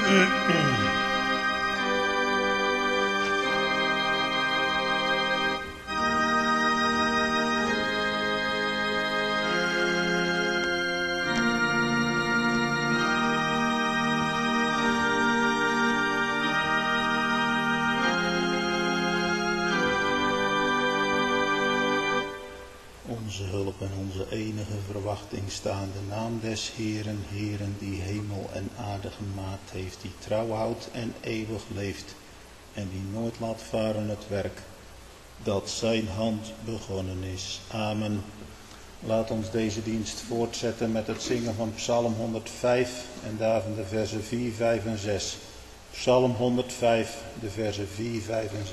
Onze hulp en onze enige verwachting staan de naam des Heeren, Heeren die hemel en aarde gemaakt heeft, die trouw houdt en eeuwig leeft en die nooit laat varen het werk dat zijn hand begonnen is. Amen. Laat ons deze dienst voortzetten met het zingen van Psalm 105 en daarvan de versen 4, 5 en 6. Psalm 105, de versen 4, 5 en 6.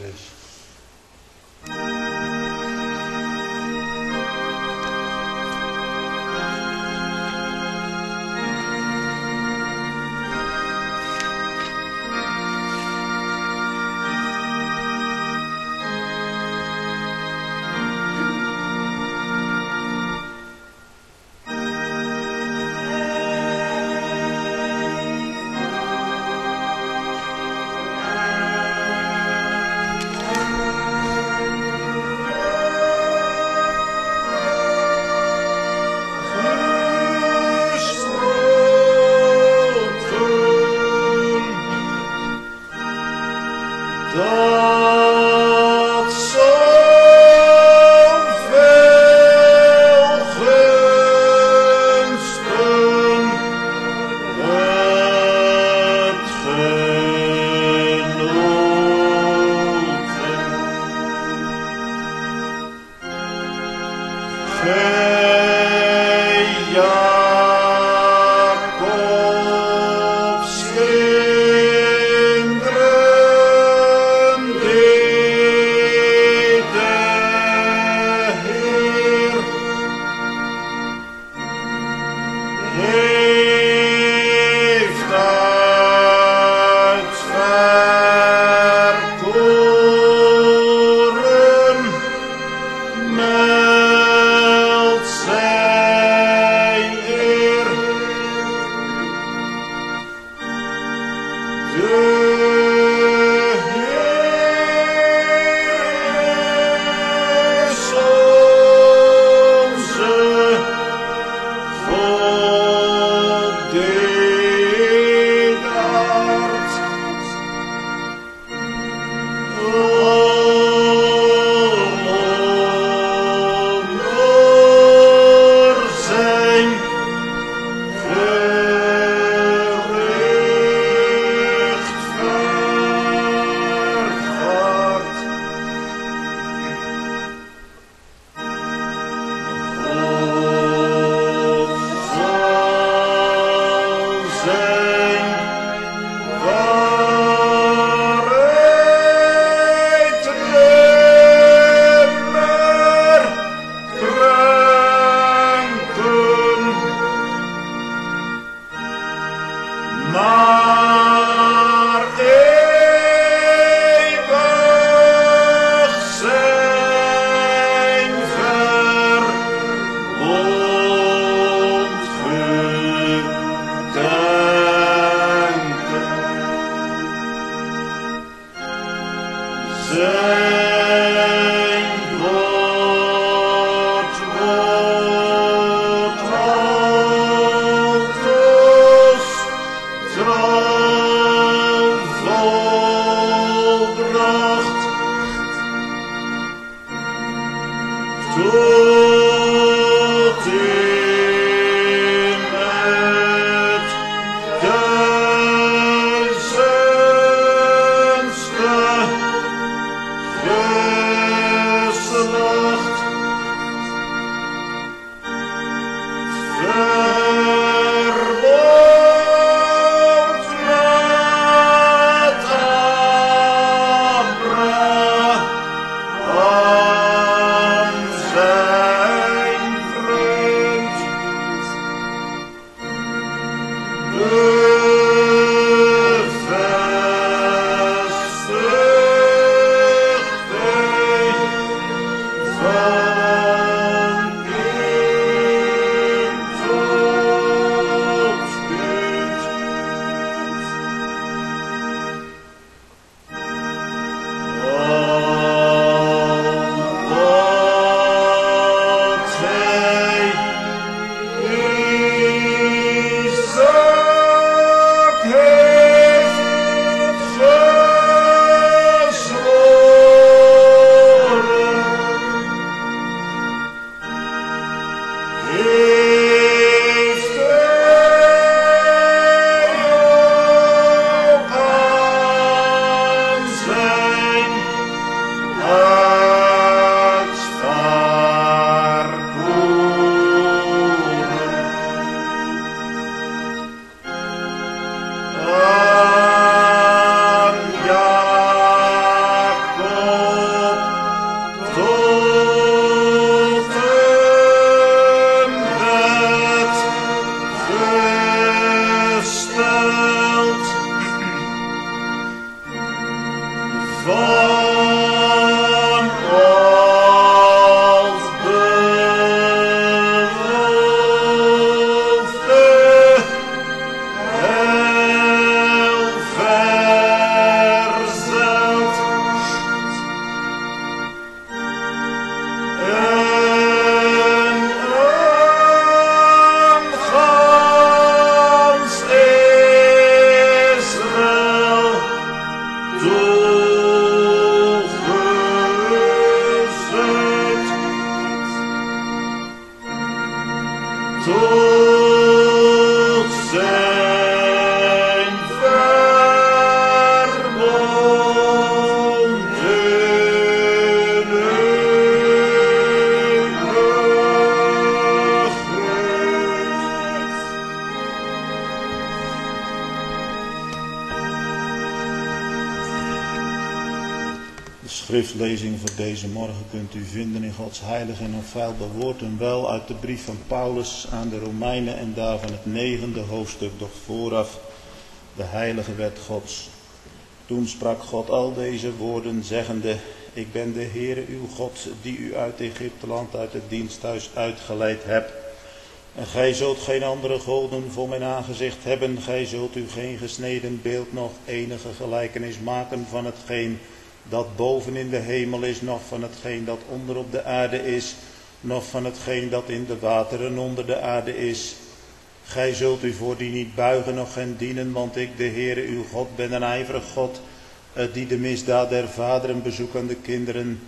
tot zijn verbond in eeuwigheid. De schriftlezing voor deze morgen kunt u vinden in Gods heilig en onfeilbaar woord en wel uit de brief van Paulus aan de Romeinen en daarvan het 9e hoofdstuk, doch vooraf de heilige wet Gods. Toen sprak God al deze woorden zeggende: Ik ben de Heere uw God die u uit Egypteland uit het diensthuis uitgeleid hebt. En gij zult geen andere goden voor mijn aangezicht hebben. Gij zult u geen gesneden beeld nog enige gelijkenis maken van hetgeen dat boven in de hemel is, noch van hetgeen dat onder op de aarde is, noch van hetgeen dat in de wateren onder de aarde is. Gij zult u voor die niet buigen, noch hen dienen, want ik, de Heere uw God, ben een ijverig God, die de misdaad der vaderen bezoekt aan de kinderen,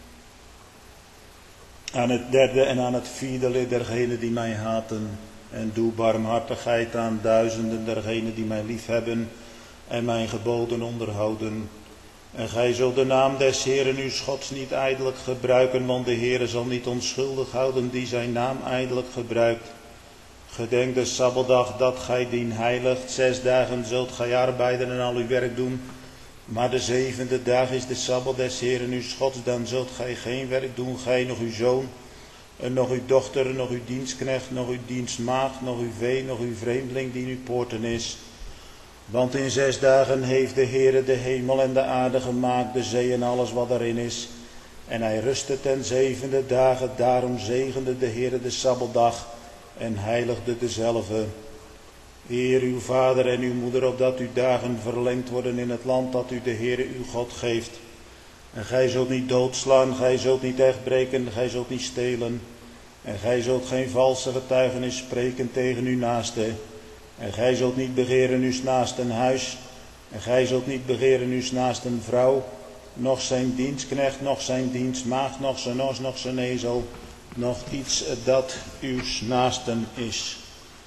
aan het derde en aan het vierde lid dergenen die mij haten, en doe barmhartigheid aan duizenden dergenen die mij liefhebben en mijn geboden onderhouden. En gij zult de naam des Heeren uw Gods niet ijdelijk gebruiken, want de Heere zal niet onschuldig houden die zijn naam ijdelijk gebruikt. Gedenk de Sabbatdag dat gij dien heiligt. 6 dagen zult gij arbeiden en al uw werk doen. Maar de 7e dag is de Sabbat des Heeren uw Gods. Dan zult gij geen werk doen, gij nog uw zoon, en nog uw dochter, nog uw dienstknecht, nog uw dienstmaagd, nog uw vee, nog uw vreemdeling die in uw poorten is. Want in 6 dagen heeft de Heere de hemel en de aarde gemaakt, de zee en alles wat daarin is. En hij rustte ten 7e dagen, daarom zegende de Heere de Sabbatdag en heiligde dezelve. Eer uw vader en uw moeder, opdat uw dagen verlengd worden in het land dat u de Heere uw God geeft. En gij zult niet doodslaan, gij zult niet echtbreken, gij zult niet stelen. En gij zult geen valse getuigenis spreken tegen uw naaste. En gij zult niet begeren uw naasten huis. En gij zult niet begeren uw naasten vrouw, noch zijn dienstknecht, noch zijn dienstmaagd, noch zijn os, noch zijn ezel, nog iets dat uw naasten is.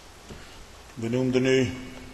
We noemden nu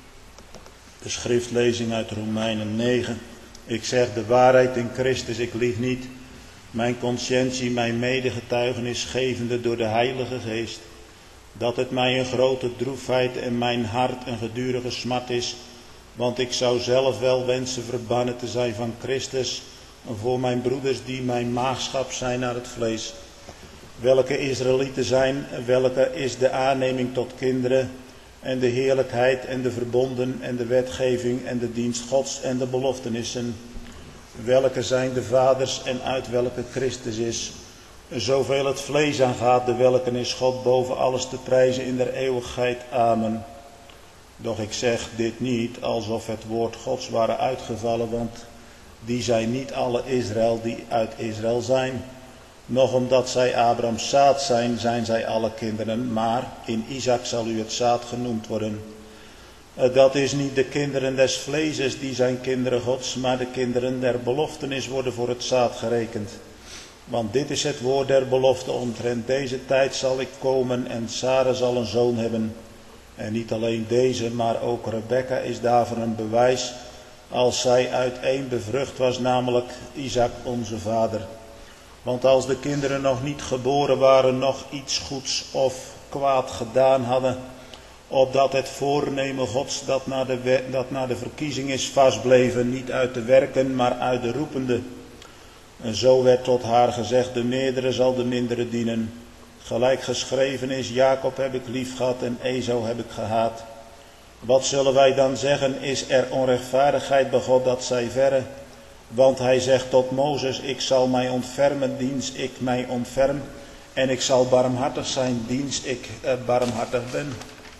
de schriftlezing uit Romeinen 9. Ik zeg de waarheid in Christus, ik lieg niet. Mijn consciëntie, mijn medegetuigenis gevende door de Heilige Geest, dat het mij een grote droefheid en mijn hart een gedurige smart is, want ik zou zelf wel wensen verbannen te zijn van Christus, voor mijn broeders die mijn maagschap zijn naar het vlees, welke Israëlieten zijn, welke is de aanneming tot kinderen, en de heerlijkheid en de verbonden en de wetgeving en de dienst Gods en de beloftenissen, welke zijn de vaders en uit welke Christus is, zoveel het vlees aangaat, de welke is God boven alles te prijzen in der eeuwigheid. Amen. Doch ik zeg dit niet alsof het woord Gods ware uitgevallen, want die zijn niet alle Israël die uit Israël zijn. Nog omdat zij Abrahams zaad zijn, zijn zij alle kinderen, maar in Isaac zal u het zaad genoemd worden. Dat is niet de kinderen des vleeses die zijn kinderen Gods, maar de kinderen der beloftenis worden voor het zaad gerekend. Want dit is het woord der belofte, omtrent deze tijd zal ik komen en Sara zal een zoon hebben. En niet alleen deze, maar ook Rebekka is daarvoor een bewijs, als zij uit één bevrucht was, namelijk Isaac onze vader. Want als de kinderen nog niet geboren waren, nog iets goeds of kwaad gedaan hadden, opdat het voornemen Gods dat na de verkiezing is vastbleven, niet uit de werken, maar uit de roepende. En zo werd tot haar gezegd, de meerdere zal de mindere dienen. Gelijk geschreven is, Jacob heb ik lief gehad en Esau heb ik gehaat. Wat zullen wij dan zeggen, is er onrechtvaardigheid bij God, dat zij verre? Want hij zegt tot Mozes, ik zal mij ontfermen, diens ik mij ontferm. En ik zal barmhartig zijn, diens ik barmhartig ben.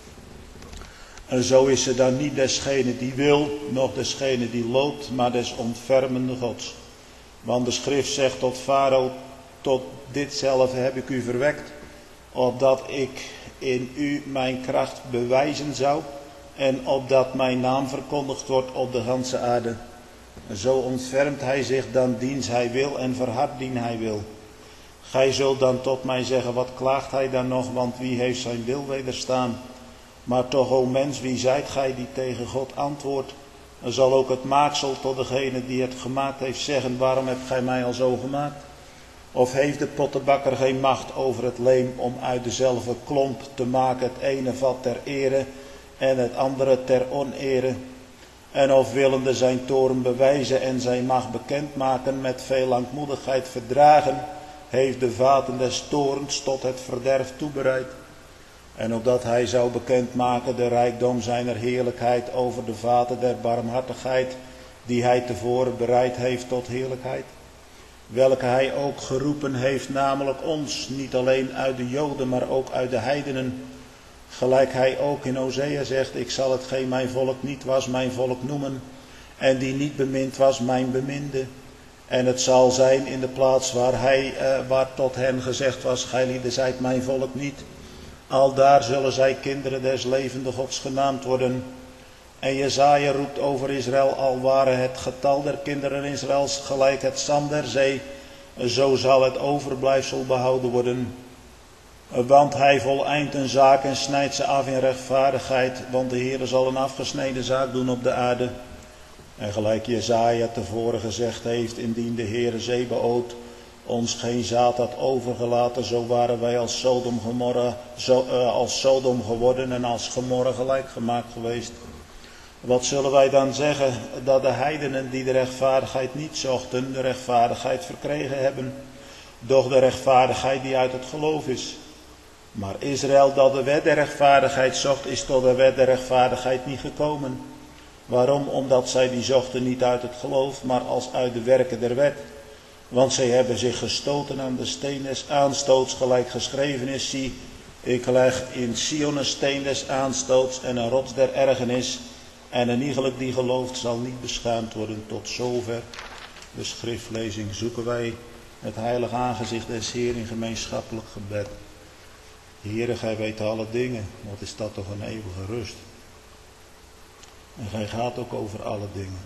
En zo is ze dan niet desgene die wil, noch desgene die loopt, maar des ontfermende Gods. Want de schrift zegt tot Farao, tot ditzelfde heb ik u verwekt, opdat ik in u mijn kracht bewijzen zou, en opdat mijn naam verkondigd wordt op de ganse aarde. Zo ontfermt hij zich dan diens hij wil en verhardt dien hij wil. Gij zult dan tot mij zeggen, wat klaagt hij dan nog, want wie heeft zijn wil wederstaan? Maar toch, o mens, wie zijt gij die tegen God antwoordt? Dan zal ook het maaksel tot degene die het gemaakt heeft zeggen, waarom hebt gij mij al zo gemaakt? Of heeft de pottenbakker geen macht over het leem om uit dezelfde klomp te maken het ene vat ter ere en het andere ter onere? En of willende zijn toorn bewijzen en zijn macht bekendmaken met veel langmoedigheid verdragen, heeft de vaten des toorns tot het verderf toebereid. En opdat hij zou bekendmaken de rijkdom zijner heerlijkheid over de vaten der barmhartigheid, die hij tevoren bereid heeft tot heerlijkheid. Welke hij ook geroepen heeft, namelijk ons, niet alleen uit de Joden, maar ook uit de heidenen. Gelijk hij ook in Hosea zegt, ik zal hetgeen mijn volk niet was, mijn volk noemen, en die niet bemind was, mijn beminde. En het zal zijn in de plaats waar tot hen gezegd was, gijlieden zijt mijn volk niet. Aldaar zullen zij kinderen des levende Gods genaamd worden. En Jesaja roept over Israël, al waren het getal der kinderen Israëls gelijk het zand der zee, zo zal het overblijfsel behouden worden. Want hij voleind een zaak en snijdt ze af in rechtvaardigheid, want de Heere zal een afgesneden zaak doen op de aarde. En gelijk Jesaja tevoren gezegd heeft, indien de Heere Zebaoth ons geen zaad had overgelaten, zo waren wij als Sodom geworden en als Gomorra gelijk gemaakt geweest. Wat zullen wij dan zeggen? Dat de heidenen die de rechtvaardigheid niet zochten, de rechtvaardigheid verkregen hebben. Doch de rechtvaardigheid die uit het geloof is. Maar Israël dat de wet der rechtvaardigheid zocht, is tot de wet der rechtvaardigheid niet gekomen. Waarom? Omdat zij die zochten niet uit het geloof, maar als uit de werken der wet. Want zij hebben zich gestoten aan de steen des aanstoots, gelijk geschreven is, zie, ik leg in Sion een steen des aanstoots en een rots der ergernis, en een iegelijk die gelooft zal niet beschaamd worden. Tot zover de schriftlezing. Zoeken wij het heilige aangezicht des Heer in gemeenschappelijk gebed. Heere, gij weet alle dingen, wat is dat toch een eeuwige rust. En gij gaat ook over alle dingen.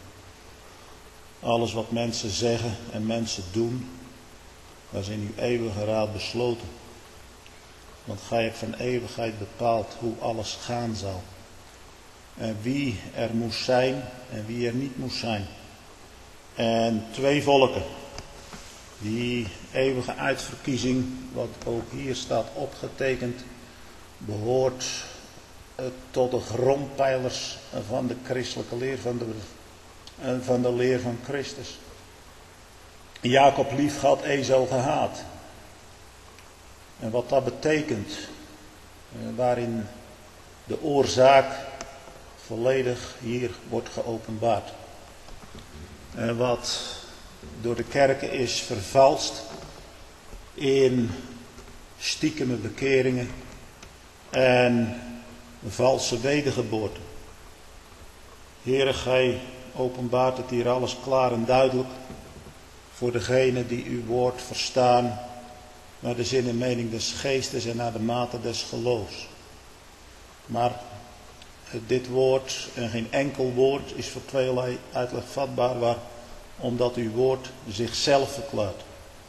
Alles wat mensen zeggen en mensen doen, dat is in uw eeuwige raad besloten. Want gij hebt van eeuwigheid bepaald hoe alles gaan zal. En wie er moest zijn en wie er niet moest zijn. En twee volken. Die eeuwige uitverkiezing, wat ook hier staat opgetekend, behoort tot de grondpijlers van de christelijke leer, van de leer van Christus. Jacob lief had, Esau gehaat. En wat dat betekent, waarin de oorzaak volledig hier wordt geopenbaard. En wat door de kerken is vervalst in stiekeme bekeringen en valse wedergeboorte. Heere, gij openbaart het hier alles klaar en duidelijk voor degenen die uw woord verstaan naar de zin en mening des geestes en naar de mate des geloofs. Maar dit woord en geen enkel woord is voor tweelei uitleg vatbaar, omdat uw woord zichzelf verklaart.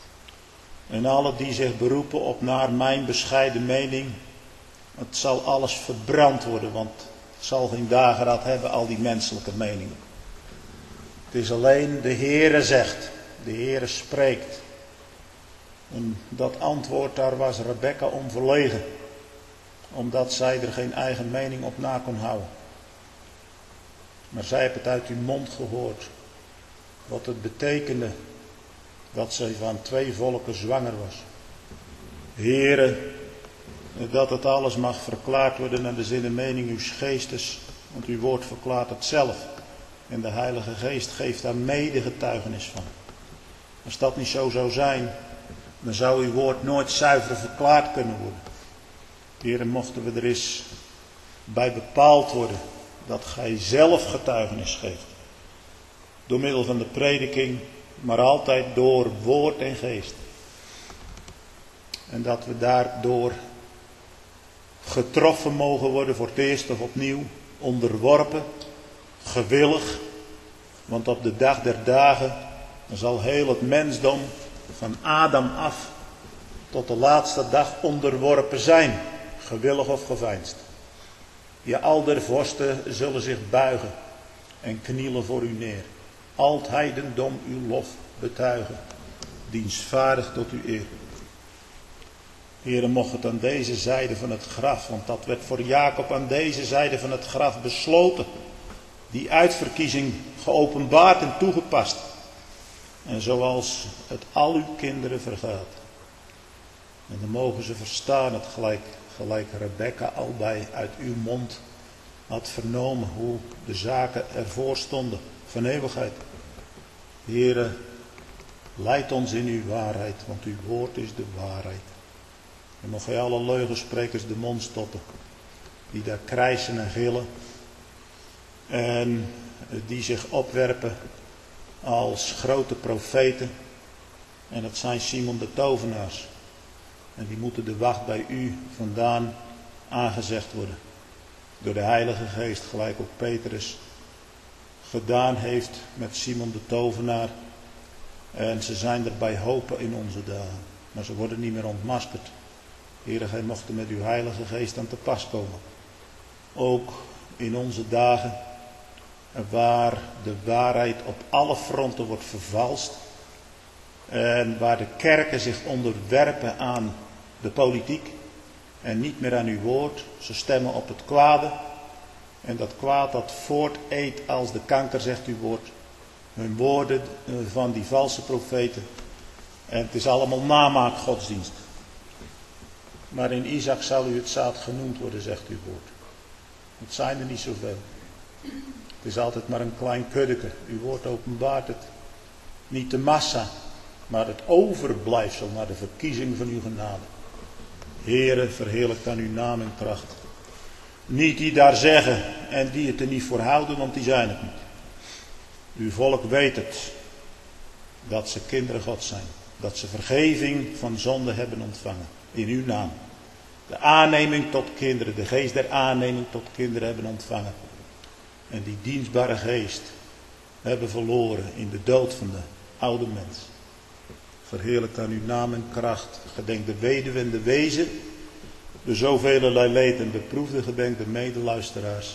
En alle die zich beroepen op naar mijn bescheiden mening, het zal alles verbrand worden, want het zal geen dageraad hebben, al die menselijke meningen. Het is alleen de Heere zegt, de Heere spreekt. En dat antwoord, daar was Rebekka om verlegen, omdat zij er geen eigen mening op na kon houden. Maar zij heeft het uit uw mond gehoord, wat het betekende dat zij van twee volken zwanger was. Heere, dat het alles mag verklaard worden naar de zin en mening uw geestes, want uw woord verklaart het zelf. En de Heilige Geest geeft daar mede getuigenis van. Als dat niet zo zou zijn, dan zou uw woord nooit zuiver verklaard kunnen worden. Heere, mochten we er eens bij bepaald worden dat gij zelf getuigenis geeft. Door middel van de prediking, maar altijd door woord en geest. En dat we daardoor getroffen mogen worden voor het eerst of opnieuw, onderworpen, gewillig. Want op de dag der dagen zal heel het mensdom van Adam af tot de laatste dag onderworpen zijn, gewillig of geveinsd. Ja, al der vorsten zullen zich buigen en knielen voor u neer. Al het heidendom uw lof betuigen, dienstvaardig tot uw eer. Heere, mocht het aan deze zijde van het graf, want dat werd voor Jacob aan deze zijde van het graf besloten. Die uitverkiezing geopenbaard en toegepast. En zoals het al uw kinderen vergaat. En dan mogen ze verstaan het gelijk Rebecca al bij uit uw mond had vernomen hoe de zaken ervoor stonden van eeuwigheid. Heere, leid ons in uw waarheid, want uw woord is de waarheid. En mocht gij alle leugensprekers de mond stoppen, die daar krijsen en gillen en die zich opwerpen als grote profeten. En dat zijn Simon de tovenaars. En die moeten de wacht bij u vandaan aangezegd worden. Door de Heilige Geest, gelijk ook Petrus gedaan heeft met Simon de tovenaar. En ze zijn er bij hopen in onze dagen. Maar ze worden niet meer ontmaskerd. Heere, gij mocht er met uw Heilige Geest aan te pas komen. Ook in onze dagen waar de waarheid op alle fronten wordt vervalst. En waar de kerken zich onderwerpen aan de politiek. En niet meer aan uw woord. Ze stemmen op het kwade. En dat kwaad dat voorteet als de kanker, zegt uw woord. Hun woorden van die valse profeten. En het is allemaal namaak godsdienst. Maar in Isaac zal u het zaad genoemd worden, zegt uw woord. Het zijn er niet zoveel. Het is altijd maar een klein kuddeke. Uw woord openbaart het. Niet de massa, maar het overblijfsel naar de verkiezing van uw genade. Heere, verheerlijk dan uw naam en kracht. Niet die daar zeggen en die het er niet voor houden, want die zijn het niet. Uw volk weet het, dat ze kinderen Gods zijn. Dat ze vergeving van zonde hebben ontvangen. In uw naam. De aanneming tot kinderen, de geest der aanneming tot kinderen hebben ontvangen. En die dienstbare geest hebben verloren in de dood van de oude mens. Verheerlijk aan uw naam en kracht. Gedenk de weduwe en de wezen. De zoveelelei leed en beproefde, gedenk de medeluisteraars.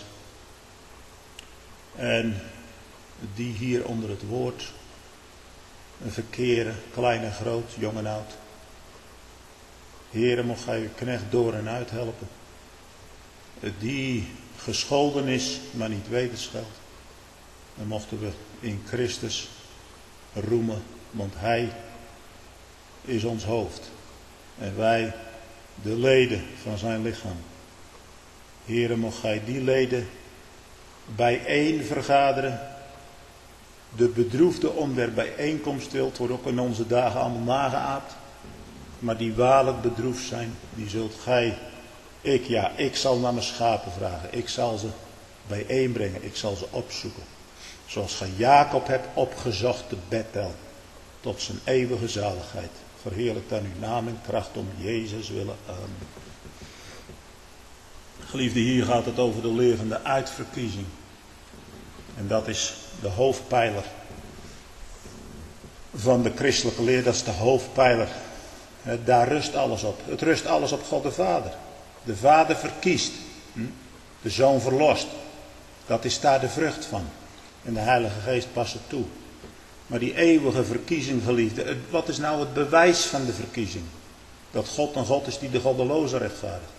En die hier onder het woord verkeren, klein en groot, jong en oud. Heere, mocht gij uw knecht door en uit helpen. Die gescholden is, maar niet wederscheld. Dan mochten we in Christus roemen, want hij is ons hoofd. En wij de leden van zijn lichaam. Heere, mocht gij die leden bijeen vergaderen. De bedroefde om der bijeenkomst wilt, wordt ook in onze dagen allemaal nageaapt. Maar die waarlijk bedroefd zijn, die zult gij, ik zal naar mijn schapen vragen. Ik zal ze bijeenbrengen, ik zal ze opzoeken. Zoals gij Jacob hebt opgezocht te Bethel, tot zijn eeuwige zaligheid. Verheerlijk dan uw naam en kracht om Jezus willen. Amen. Geliefde, hier gaat het over de leer van de uitverkiezing. En dat is de hoofdpijler van de christelijke leer. Dat is de hoofdpijler. Daar rust alles op. Het rust alles op God de Vader. De Vader verkiest. De Zoon verlost. Dat is daar de vrucht van. En de Heilige Geest past het toe. Maar die eeuwige verkiezing, geliefde. Wat is nou het bewijs van de verkiezing? Dat God een God is die de goddelozen rechtvaardigt.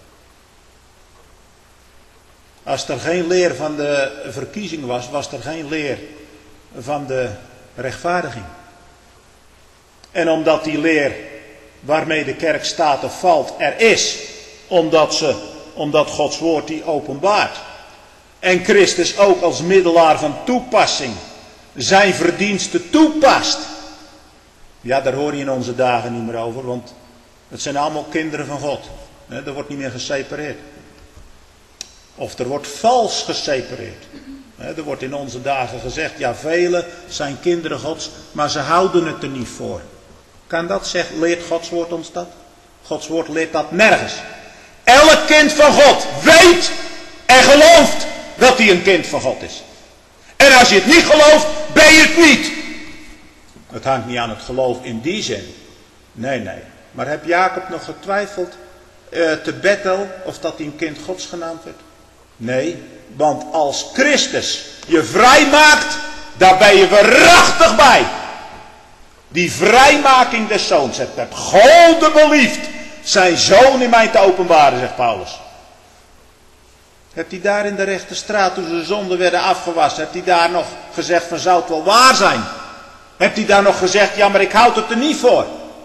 Als er geen leer van de verkiezing was, was er geen leer van de rechtvaardiging. En omdat die leer waarmee de kerk staat of valt er is, omdat Gods woord die openbaart. En Christus ook als middelaar van toepassing zijn verdiensten toepast. Ja, daar hoor je in onze dagen niet meer over, want het zijn allemaal kinderen van God. Er wordt niet meer gesepareerd. Of er wordt vals gesepareerd. Er wordt in onze dagen gezegd, ja, velen zijn kinderen Gods, maar ze houden het er niet voor. Kan dat zeggen? Leert Gods woord ons dat? Gods woord leert dat nergens. Elk kind van God weet en gelooft dat hij een kind van God is. En als je het niet gelooft, ben je het niet. Het hangt niet aan het geloof in die zin. Nee. Maar heb Jacob nog getwijfeld te Bethel of dat hij een kind Gods genaamd werd? Nee, want als Christus je vrijmaakt, daar ben je waarachtig bij. Die vrijmaking des zoons. Het heb God beliefd zijn zoon in mij te openbaren, zegt Paulus. Hebt hij daar in de rechte straat, toen de zonden werden afgewassen, hebt hij daar nog gezegd van zou het wel waar zijn? Hebt hij daar nog gezegd, ja maar ik houd het er niet voor.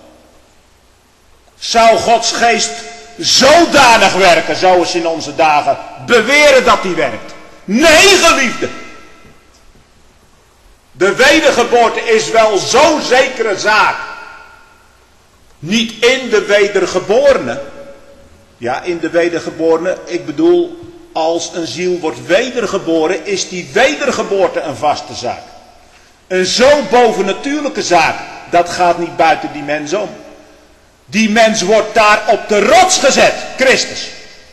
Zou Gods geest zodanig werken, zoals in onze dagen beweren dat hij werkt? Nee, geliefde. De wedergeboorte is wel zo'n zekere zaak. Niet in de wedergeborene. Ja, in de wedergeborene, ik bedoel, als een ziel wordt wedergeboren, is die wedergeboorte een vaste zaak. Een zo bovennatuurlijke zaak, dat gaat niet buiten die mens om. Die mens wordt daar op de rots gezet, Christus.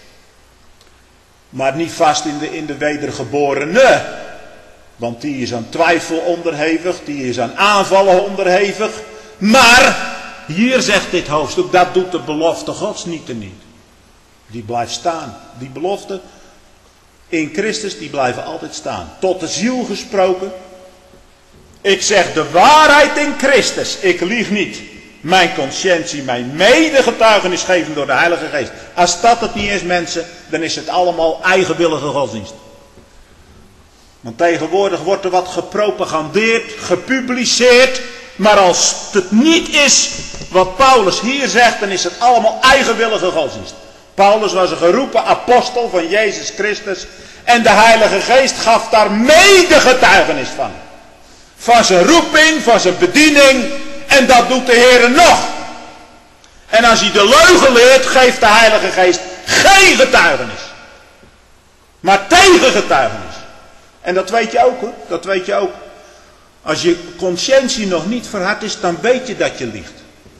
Maar niet vast in de wedergeborene. Want die is aan twijfel onderhevig, die is aan aanvallen onderhevig. Maar, hier zegt dit hoofdstuk, dat doet de belofte Gods niet. Die blijft staan. Die belofte in Christus, die blijven altijd staan. Tot de ziel gesproken. Ik zeg de waarheid in Christus, ik lieg niet. Mijn conscientie, mijn medegetuigenis geven door de Heilige Geest. Als dat het niet is, mensen, dan is het allemaal eigenwillige godsdienst. Want tegenwoordig wordt er wat gepropagandeerd, gepubliceerd. Maar als het niet is wat Paulus hier zegt, dan is het allemaal eigenwillige godsdienst. Paulus was een geroepen apostel van Jezus Christus. En de Heilige Geest gaf daar medegetuigenis van. Van zijn roeping, van zijn bediening. En dat doet de Heer nog. En als hij de leugen leert, geeft de Heilige Geest geen getuigenis. Maar tegengetuigenis. En dat weet je ook hoor. Dat weet je ook. Als je conscientie nog niet verhard is, dan weet je dat je liegt.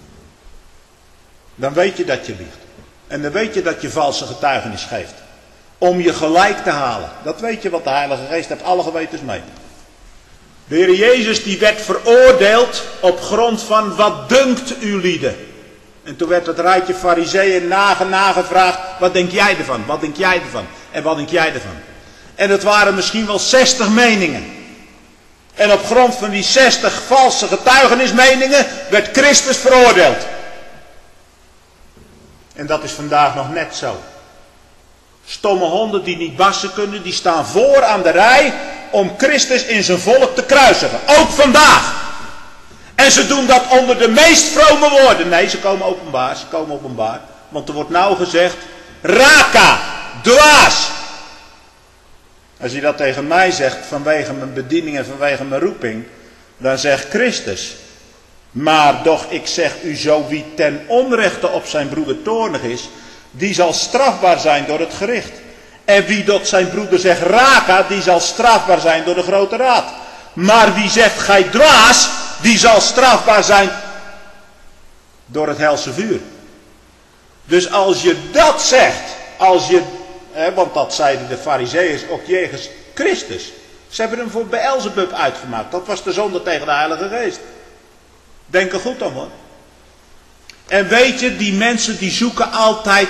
Dan weet je dat je liegt. En dan weet je dat je valse getuigenis geeft. Om je gelijk te halen. Dat weet je, wat de Heilige Geest heeft alle gewetens mee. De Heer Jezus die werd veroordeeld op grond van wat dunkt u lieden. En toen werd het rijtje farizeeën nagevraagd. Wat denk jij ervan? Wat denk jij ervan? En wat denk jij ervan? En het waren misschien wel 60 meningen. En op grond van die 60 valse getuigenismeningen werd Christus veroordeeld. En dat is vandaag nog net zo. Stomme honden die niet bassen kunnen, die staan voor aan de rij om Christus in zijn volk te kruisigen. Ook vandaag. En ze doen dat onder de meest vrome woorden. Nee, ze komen openbaar. Want er wordt nou gezegd, raka, dwaas. Als je dat tegen mij zegt vanwege mijn bediening en vanwege mijn roeping, dan zegt Christus, maar doch ik zeg u zo, wie ten onrechte op zijn broeder toornig is, die zal strafbaar zijn door het gericht. En wie tot zijn broeder zegt raka, die zal strafbaar zijn door de grote raad. Maar wie zegt gij dwaas, die zal strafbaar zijn door het helse vuur. Dus als je dat zegt, want dat zeiden de farizeeërs ook jegens Christus. Ze hebben hem voor Beelzebub uitgemaakt. Dat was de zonde tegen de Heilige Geest. Denk er goed om hoor. En weet je, die mensen die zoeken altijd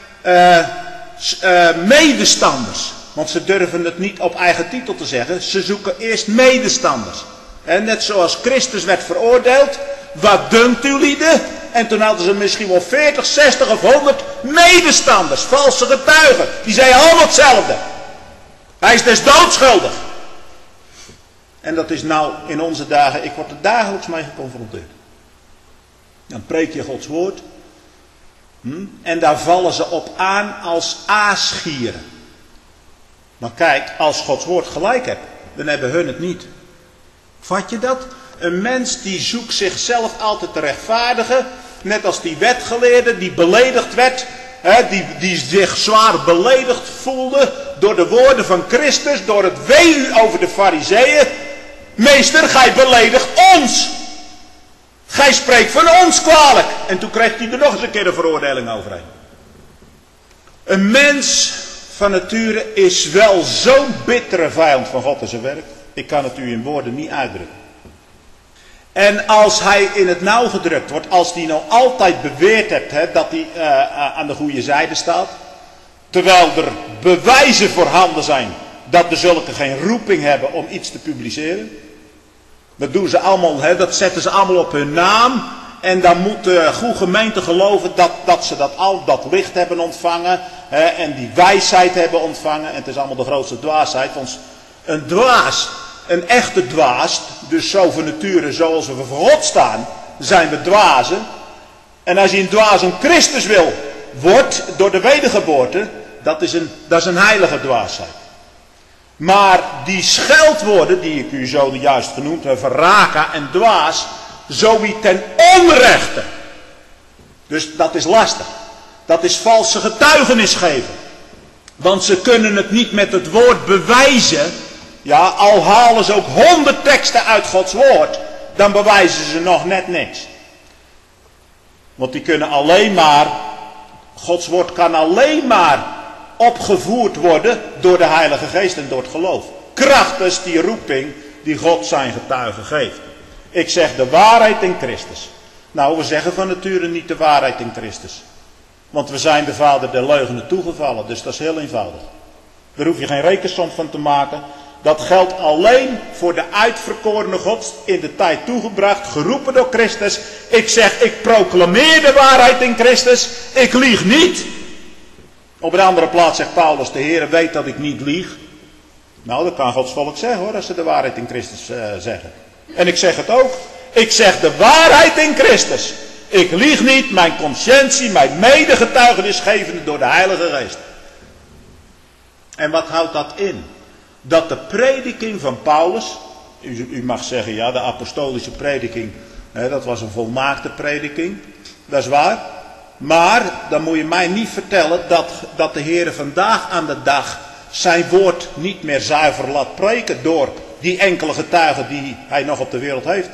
medestanders. Want ze durven het niet op eigen titel te zeggen. Ze zoeken eerst medestanders. En net zoals Christus werd veroordeeld. Wat dunkt u lieden? En toen hadden ze misschien wel 40, 60 of 100 medestanders. Valse getuigen. Die zeiden allemaal hetzelfde. Hij is des doodschuldig. En dat is nou in onze dagen. Ik word er dagelijks mee geconfronteerd. Dan preek je Gods woord. En daar vallen ze op aan als aasgieren. Maar kijk, als Gods woord gelijk hebt, dan hebben hun het niet. Vat je dat? Een mens die zoekt zichzelf altijd te rechtvaardigen. Net als die wetgeleerde die beledigd werd. Die zich zwaar beledigd voelde door de woorden van Christus. Door het wee over de farizeeën. Meester, gij beledigt ons. Gij spreekt van ons kwalijk. En toen kreeg hij er nog eens een keer een veroordeling overheen. Een mens van nature is wel zo'n bittere vijand van God en zijn werk. Ik kan het u in woorden niet uitdrukken. En als hij in het nauw gedrukt wordt, als hij nou altijd beweerd hebt dat hij aan de goede zijde staat, terwijl er bewijzen voorhanden zijn dat de zulken geen roeping hebben om iets te publiceren. Dat doen ze allemaal, dat zetten ze allemaal op hun naam. En dan moet de goede gemeente geloven dat ze dat licht hebben ontvangen. En die wijsheid hebben ontvangen. En het is allemaal de grootste dwaasheid. Want een dwaas, een echte dwaas, dus zo van nature zoals we voor God staan, zijn we dwazen. En als je een dwaas een Christus wil, wordt door de wedergeboorte, dat is een heilige dwaasheid. Maar die scheldwoorden, die ik u zo juist genoemd heb, verraka en dwaas, zo wie ten onrechte. Dus dat is lastig. Dat is valse getuigenis geven. Want ze kunnen het niet met het woord bewijzen. Ja, al halen ze ook 100 teksten uit Gods woord, dan bewijzen ze nog net niks. Want die kunnen alleen maar, Gods woord kan alleen maar opgevoerd worden door de Heilige Geest en door het geloof. Krachtens die roeping die God zijn getuigen geeft. Ik zeg de waarheid in Christus. Nou, we zeggen van nature niet de waarheid in Christus. Want we zijn de vader der leugenen toegevallen, dus dat is heel eenvoudig. Daar hoef je geen rekensom van te maken. Dat geldt alleen voor de uitverkorene Gods in de tijd toegebracht, geroepen door Christus. Ik zeg, ik proclameer de waarheid in Christus, ik lieg niet. Op een andere plaats zegt Paulus, de Heer weet dat ik niet lieg. Nou, dat kan Gods volk zeggen hoor, als ze de waarheid in Christus zeggen. En ik zeg het ook. Ik zeg de waarheid in Christus. Ik lieg niet, mijn conscientie, mijn medegetuigenis gevende door de Heilige Geest. En wat houdt dat in? Dat de prediking van Paulus, u mag zeggen, ja, de apostolische prediking, dat was een volmaakte prediking. Dat is waar. Maar dan moet je mij niet vertellen dat de Heer vandaag aan de dag zijn woord niet meer zuiver laat preken door die enkele getuigen die hij nog op de wereld heeft.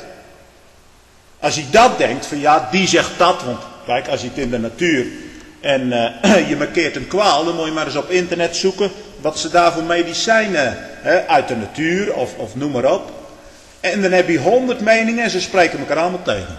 Als hij dat denkt, van ja, die zegt dat, want kijk, als je het in de natuur en je markeert een kwaal, dan moet je maar eens op internet zoeken wat ze daar voor medicijnen uit de natuur of noem maar op. En dan heb je 100 meningen en ze spreken elkaar allemaal tegen.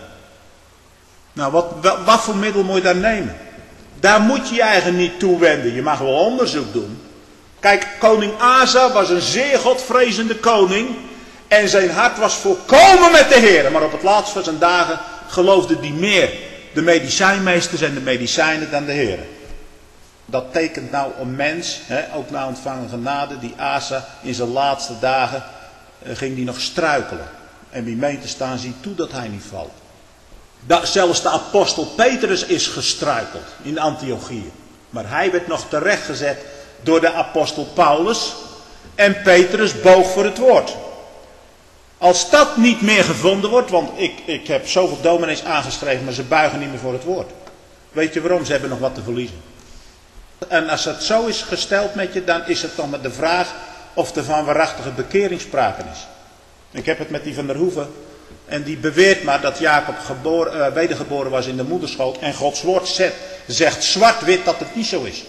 Nou, wat voor middel moet je daar nemen? Daar moet je je eigen niet toe wenden. Je mag wel onderzoek doen. Kijk, koning Asa was een zeer godvrezende koning. En zijn hart was volkomen met de Heer. Maar op het laatst van zijn dagen geloofde hij meer de medicijnmeesters en de medicijnen dan de Heer. Dat tekent nou een mens, ook na ontvangen genade, die Asa in zijn laatste dagen ging die nog struikelen. En wie meent te staan ziet toe dat hij niet valt. Zelfs de apostel Petrus is gestruikeld in Antiochië. Maar hij werd nog terechtgezet door de apostel Paulus. En Petrus boog voor het woord. Als dat niet meer gevonden wordt, want ik heb zoveel dominees aangeschreven, maar ze buigen niet meer voor het woord. Weet je waarom? Ze hebben nog wat te verliezen. En als het zo is gesteld met je, dan is het dan met de vraag of er van waarachtige bekering sprake is. Ik heb het met die van der Hoeven. En die beweert maar dat Jacob wedergeboren was in de moederschoot. En Gods woord zegt zwart-wit dat het niet zo is.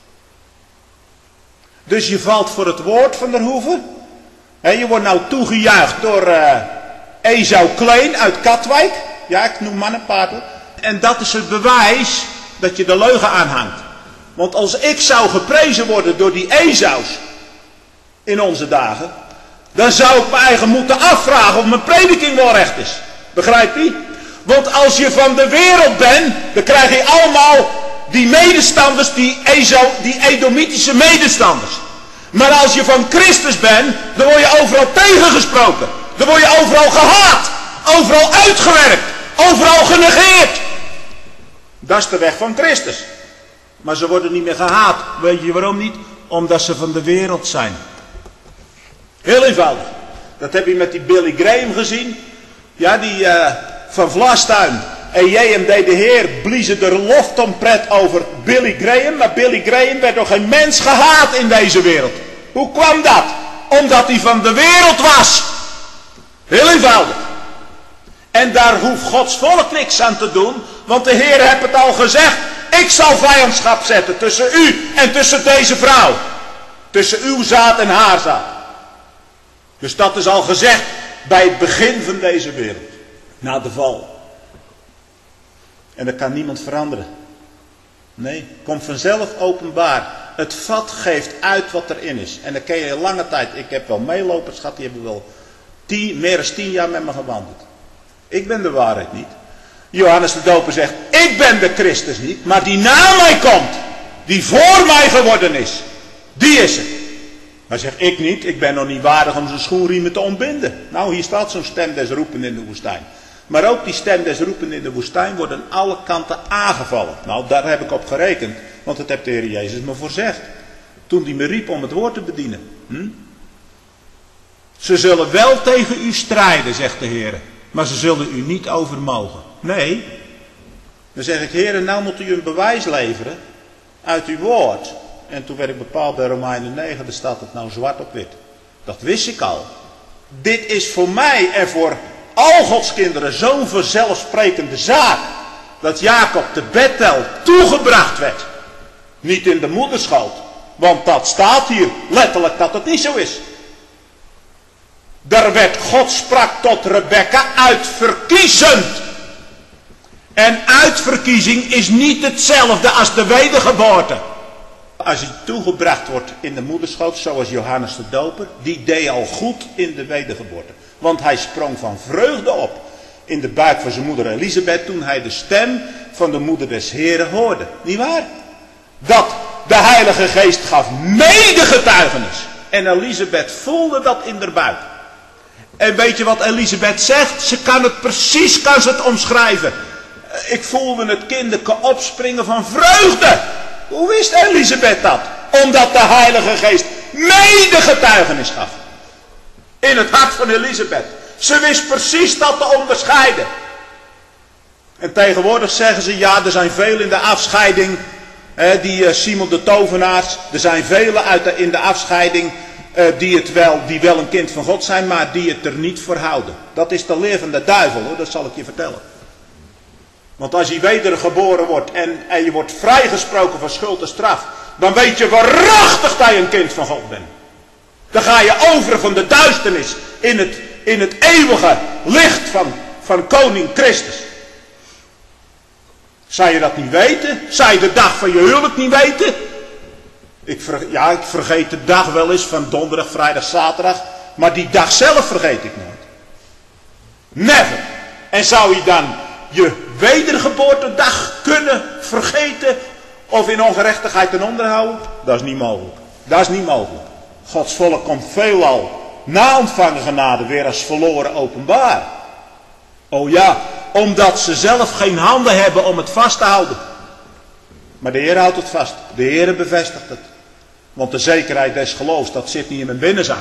Dus je valt voor het woord van der Hoeven. Je wordt nou toegejuicht door Esau Kleen uit Katwijk. Ja, ik noem mannenpaarden. En dat is het bewijs dat je de leugen aanhangt. Want als ik zou geprezen worden door die Esaus in onze dagen, dan zou ik me eigen moeten afvragen of mijn prediking wel recht is. Begrijp je? Want als je van de wereld bent, dan krijg je allemaal die medestanders, die Edomitische medestanders. Maar als je van Christus bent, dan word je overal tegengesproken. Dan word je overal gehaat. Overal uitgewerkt. Overal genegeerd. Dat is de weg van Christus. Maar ze worden niet meer gehaat. Weet je waarom niet? Omdat ze van de wereld zijn. Heel eenvoudig. Dat heb je met die Billy Graham gezien. Ja, die van Vlastuin. En JMD de Heer bliezen de loftrompet over Billy Graham. Maar Billy Graham werd door geen mens gehaat in deze wereld. Hoe kwam dat? Omdat hij van de wereld was. Heel eenvoudig. En daar hoeft Gods volk niks aan te doen. Want de Heer heeft het al gezegd. Ik zal vijandschap zetten tussen u en tussen deze vrouw. Tussen uw zaad en haar zaad. Dus dat is al gezegd bij het begin van deze wereld. Na de val. En dat kan niemand veranderen. Nee, komt vanzelf openbaar. Het vat geeft uit wat erin is. En dan ken je lange tijd. Ik heb wel meelopers gehad, die hebben wel meer dan 10 jaar met me gewandeld. Ik ben de waarheid niet. Johannes de Doper zegt, ik ben de Christus niet, maar die na mij komt, die voor mij geworden is, die is het. Hij zegt, ik niet, ik ben nog niet waardig om zijn schoenriemen te ontbinden. Nou, hier staat zo'n stem des roepen in de woestijn. Maar ook die stem des roepen in de woestijn wordt aan alle kanten aangevallen. Nou, daar heb ik op gerekend, want dat heeft de Heer Jezus me voorzegd. Toen hij me riep om het woord te bedienen. Ze zullen wel tegen u strijden, zegt de Heer, maar ze zullen u niet overmogen. Nee, dan zeg ik, Heer, nou moet u een bewijs leveren uit uw woord. En toen werd ik bepaald bij Romeinen 9, daar staat het nou zwart op wit. Dat wist ik al. Dit is voor mij en voor al Gods kinderen zo'n vanzelfsprekende zaak, dat Jacob te Bethel toegebracht werd. Niet in de moederschoot, want dat staat hier letterlijk dat het niet zo is. Daar werd God sprak tot Rebekka uitverkiezend. En uitverkiezing is niet hetzelfde als de wedergeboorte. Als hij toegebracht wordt in de moederschoot, zoals Johannes de Doper, die deed al goed in de wedergeboorte. Want hij sprong van vreugde op in de buik van zijn moeder Elisabeth toen hij de stem van de moeder des Heren hoorde. Niet waar? Dat de Heilige Geest gaf medegetuigenis. En Elisabeth voelde dat in haar buik. En weet je wat Elisabeth zegt? Ze kan het precies, kan ze het omschrijven. Ik voelde het kinderke opspringen van vreugde. Hoe wist Elisabeth dat? Omdat de Heilige Geest medegetuigenis gaf. In het hart van Elisabeth. Ze wist precies dat te onderscheiden. En tegenwoordig zeggen ze, ja, er zijn velen in de afscheiding. Die Simon de Tovenaars. Er zijn velen in de afscheiding die wel een kind van God zijn, maar die het er niet voor houden. Dat is de leer van de duivel, hoor, dat zal ik je vertellen. Want als je wedergeboren wordt en je wordt vrijgesproken van schuld en straf, dan weet je waarachtig dat je een kind van God bent. Dan ga je over van de duisternis in het eeuwige licht van koning Christus. Zou je dat niet weten? Zou je de dag van je huwelijk niet weten? Ik vergeet de dag wel eens van donderdag, vrijdag, zaterdag. Maar die dag zelf vergeet ik nooit. Never. En zou je dan je wedergeboortedag kunnen vergeten of in ongerechtigheid ten onder houden? Dat is niet mogelijk. Dat is niet mogelijk. Gods volk komt veelal na ontvangen genade weer als verloren openbaar. Oh ja, omdat ze zelf geen handen hebben om het vast te houden. Maar de Heer houdt het vast. De Heer bevestigt het. Want de zekerheid des geloofs, dat zit niet in mijn binnenzak.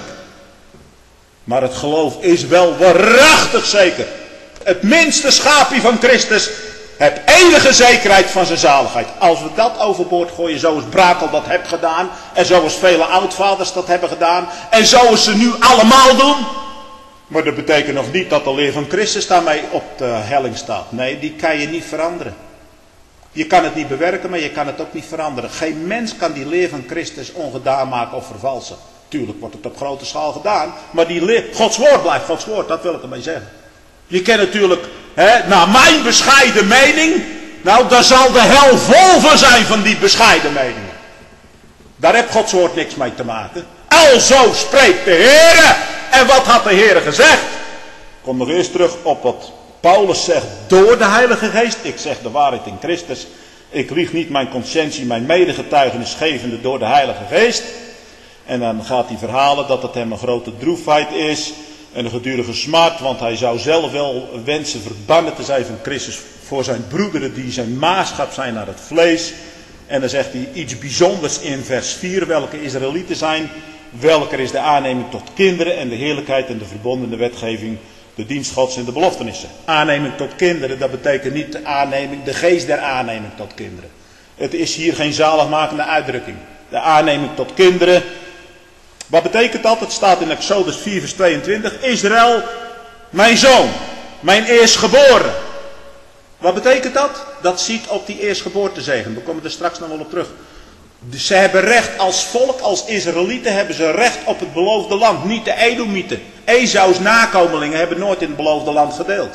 Maar het geloof is wel waarachtig zeker. Het minste schaapje van Christus heeft enige zekerheid van zijn zaligheid. Als we dat overboord gooien, zoals Brakel dat heeft gedaan. En zoals vele oudvaders dat hebben gedaan. En zoals ze nu allemaal doen. Maar dat betekent nog niet dat de leer van Christus daarmee op de helling staat. Nee, die kan je niet veranderen. Je kan het niet bewerken, maar je kan het ook niet veranderen. Geen mens kan die leer van Christus ongedaan maken of vervalsen. Tuurlijk wordt het op grote schaal gedaan. Maar die leer, Gods woord blijft Gods woord, dat wil ik ermee zeggen. Je kent natuurlijk, naar mijn bescheiden mening. Nou, daar zal de hel vol van zijn van die bescheiden meningen. Daar heeft Gods woord niks mee te maken. Alzo spreekt de Heere. En wat had de Heere gezegd? Ik kom nog eerst terug op wat Paulus zegt door de Heilige Geest. Ik zeg de waarheid in Christus. Ik lieg niet, mijn conscientie, mijn medegetuigenis gevende door de Heilige Geest. En dan gaat hij verhalen dat het hem een grote droefheid is. En een gedurige smart, want hij zou zelf wel wensen verbannen te zijn van Christus voor zijn broederen die zijn maatschap zijn naar het vlees. En dan zegt hij iets bijzonders in vers 4, welke Israëlieten zijn. Welker is de aanneming tot kinderen en de heerlijkheid en de verbondene wetgeving, de dienst Gods en de beloftenissen. Aanneming tot kinderen, dat betekent niet de aanneming, de geest der aanneming tot kinderen. Het is hier geen zaligmakende uitdrukking. De aanneming tot kinderen. Wat betekent dat? Het staat in Exodus 4 vers 22. Israël, mijn zoon, mijn eerstgeboren. Wat betekent dat? Dat ziet op die eerstgeboortezegen. We komen er straks nog wel op terug. Dus ze hebben recht als volk, als Israëlieten hebben ze recht op het beloofde land. Niet de Edomieten. Esaus nakomelingen hebben nooit in het beloofde land gedeeld.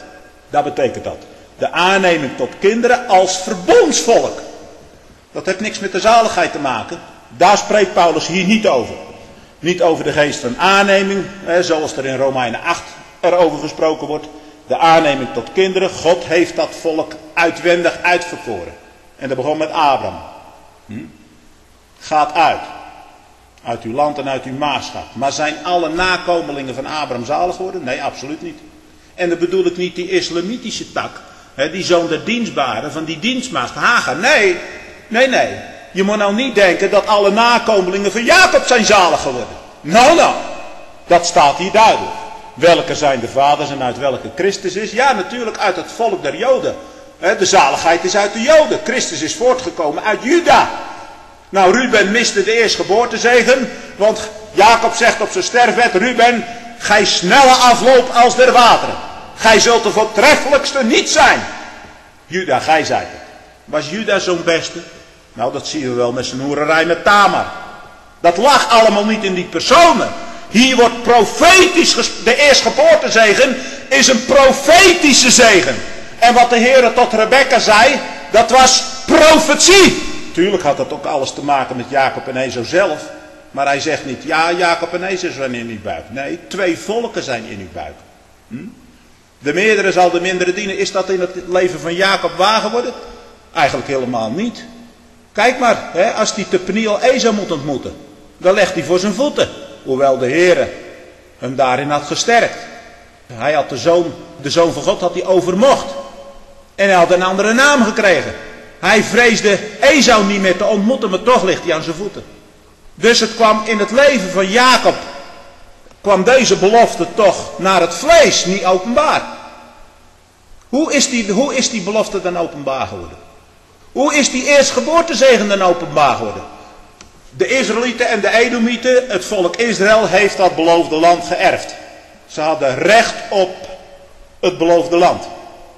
Dat betekent dat. De aanneming tot kinderen als verbondsvolk. Dat heeft niks met de zaligheid te maken. Daar spreekt Paulus hier niet over. Niet over de geest van aanneming, zoals er in Romeinen 8 erover gesproken wordt. De aanneming tot kinderen. God heeft dat volk uitwendig uitverkoren. En dat begon met Abraham. Gaat uit. Uit uw land en uit uw maagschap. Maar zijn alle nakomelingen van Abraham zalig geworden? Nee, absoluut niet. En dan bedoel ik niet die islamitische tak. Die zoon der dienstbare van die dienstmaagd Hagar. Nee. Je moet nou niet denken dat alle nakomelingen van Jacob zijn zalig geworden. Nou. Dat staat hier duidelijk. Welke zijn de vaders en uit welke Christus is? Ja, natuurlijk uit het volk der Joden. De zaligheid is uit de Joden. Christus is voortgekomen uit Juda. Nou, Ruben miste de eerstgeboortezegen. Want Jacob zegt op zijn sterfbed: Ruben, gij snelle afloop als der wateren. Gij zult de voortreffelijkste niet zijn. Juda, gij zijt het. Was Juda zo'n beste? Nou, dat zien we wel met zijn hoererij met Tamar. Dat lag allemaal niet in die personen. Hier wordt profetisch, de eerstgeboortezegen is een profetische zegen. En wat de Heer tot Rebekka zei, dat was profetie. Tuurlijk had dat ook alles te maken met Jacob en Esau zelf. Maar hij zegt niet, ja, Jacob en Esau zijn in uw buik. Nee, 2 volken zijn in uw buik. De meerdere zal de mindere dienen. Is dat in het leven van Jacob waar geworden? Eigenlijk helemaal niet. Kijk maar, als hij te Peniel Esau moet ontmoeten, dan legt hij voor zijn voeten. Hoewel de Heer hem daarin had gesterkt. Hij had de zoon van God had hij overmocht. En hij had een andere naam gekregen. Hij vreesde Esau niet meer te ontmoeten, maar toch ligt hij aan zijn voeten. Dus het kwam in het leven van Jacob, kwam deze belofte toch naar het vlees, niet openbaar. Hoe is die belofte dan openbaar geworden? Hoe is die eerstgeboortezegen dan openbaar geworden? De Israëlieten en de Edomieten, het volk Israël, heeft dat beloofde land geërfd. Ze hadden recht op het beloofde land.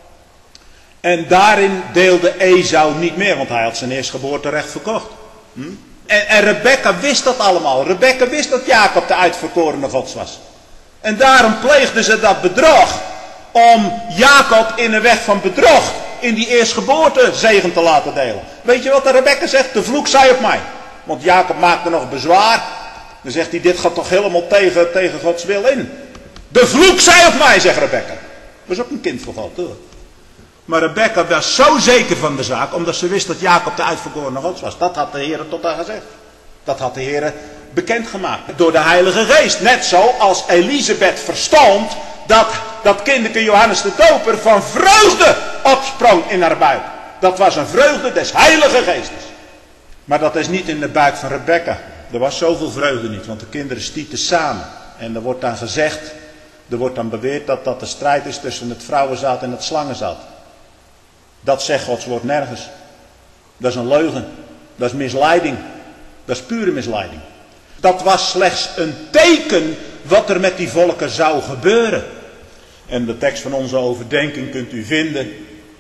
En daarin deelde Esau niet meer, want hij had zijn eerstgeboorterecht verkocht. En Rebekka wist dat allemaal. Rebekka wist dat Jacob de uitverkorene Gods was. En daarom pleegde ze dat bedrog om Jacob in een weg van bedrog in die eerstgeboortezegen te laten delen. Weet je wat de Rebekka zegt? De vloek zij op mij. Want Jacob maakte nog bezwaar. Dan zegt hij, dit gaat toch helemaal tegen Gods wil in. De vloek zij op mij, zegt Rebekka. Dat was ook een kind van God, hoor. Maar Rebekka was zo zeker van de zaak, omdat ze wist dat Jacob de uitverkorene Gods was. Dat had de Heer tot haar gezegd. Dat had de Heer bekendgemaakt. Door de Heilige Geest. Net zoals Elisabeth verstond dat kinderke Johannes de Doper van vreugde opsprong in haar buik. Dat was een vreugde des Heilige Geestes. Maar dat is niet in de buik van Rebekka. Er was zoveel vreugde niet, want de kinderen stieten samen. En er wordt dan gezegd, er wordt dan beweerd dat de strijd is tussen het vrouwenzaad en het slangenzaad. Dat zegt Gods woord nergens. Dat is een leugen. Dat is misleiding. Dat is pure misleiding. Dat was slechts een teken wat er met die volken zou gebeuren. En de tekst van onze overdenking kunt u vinden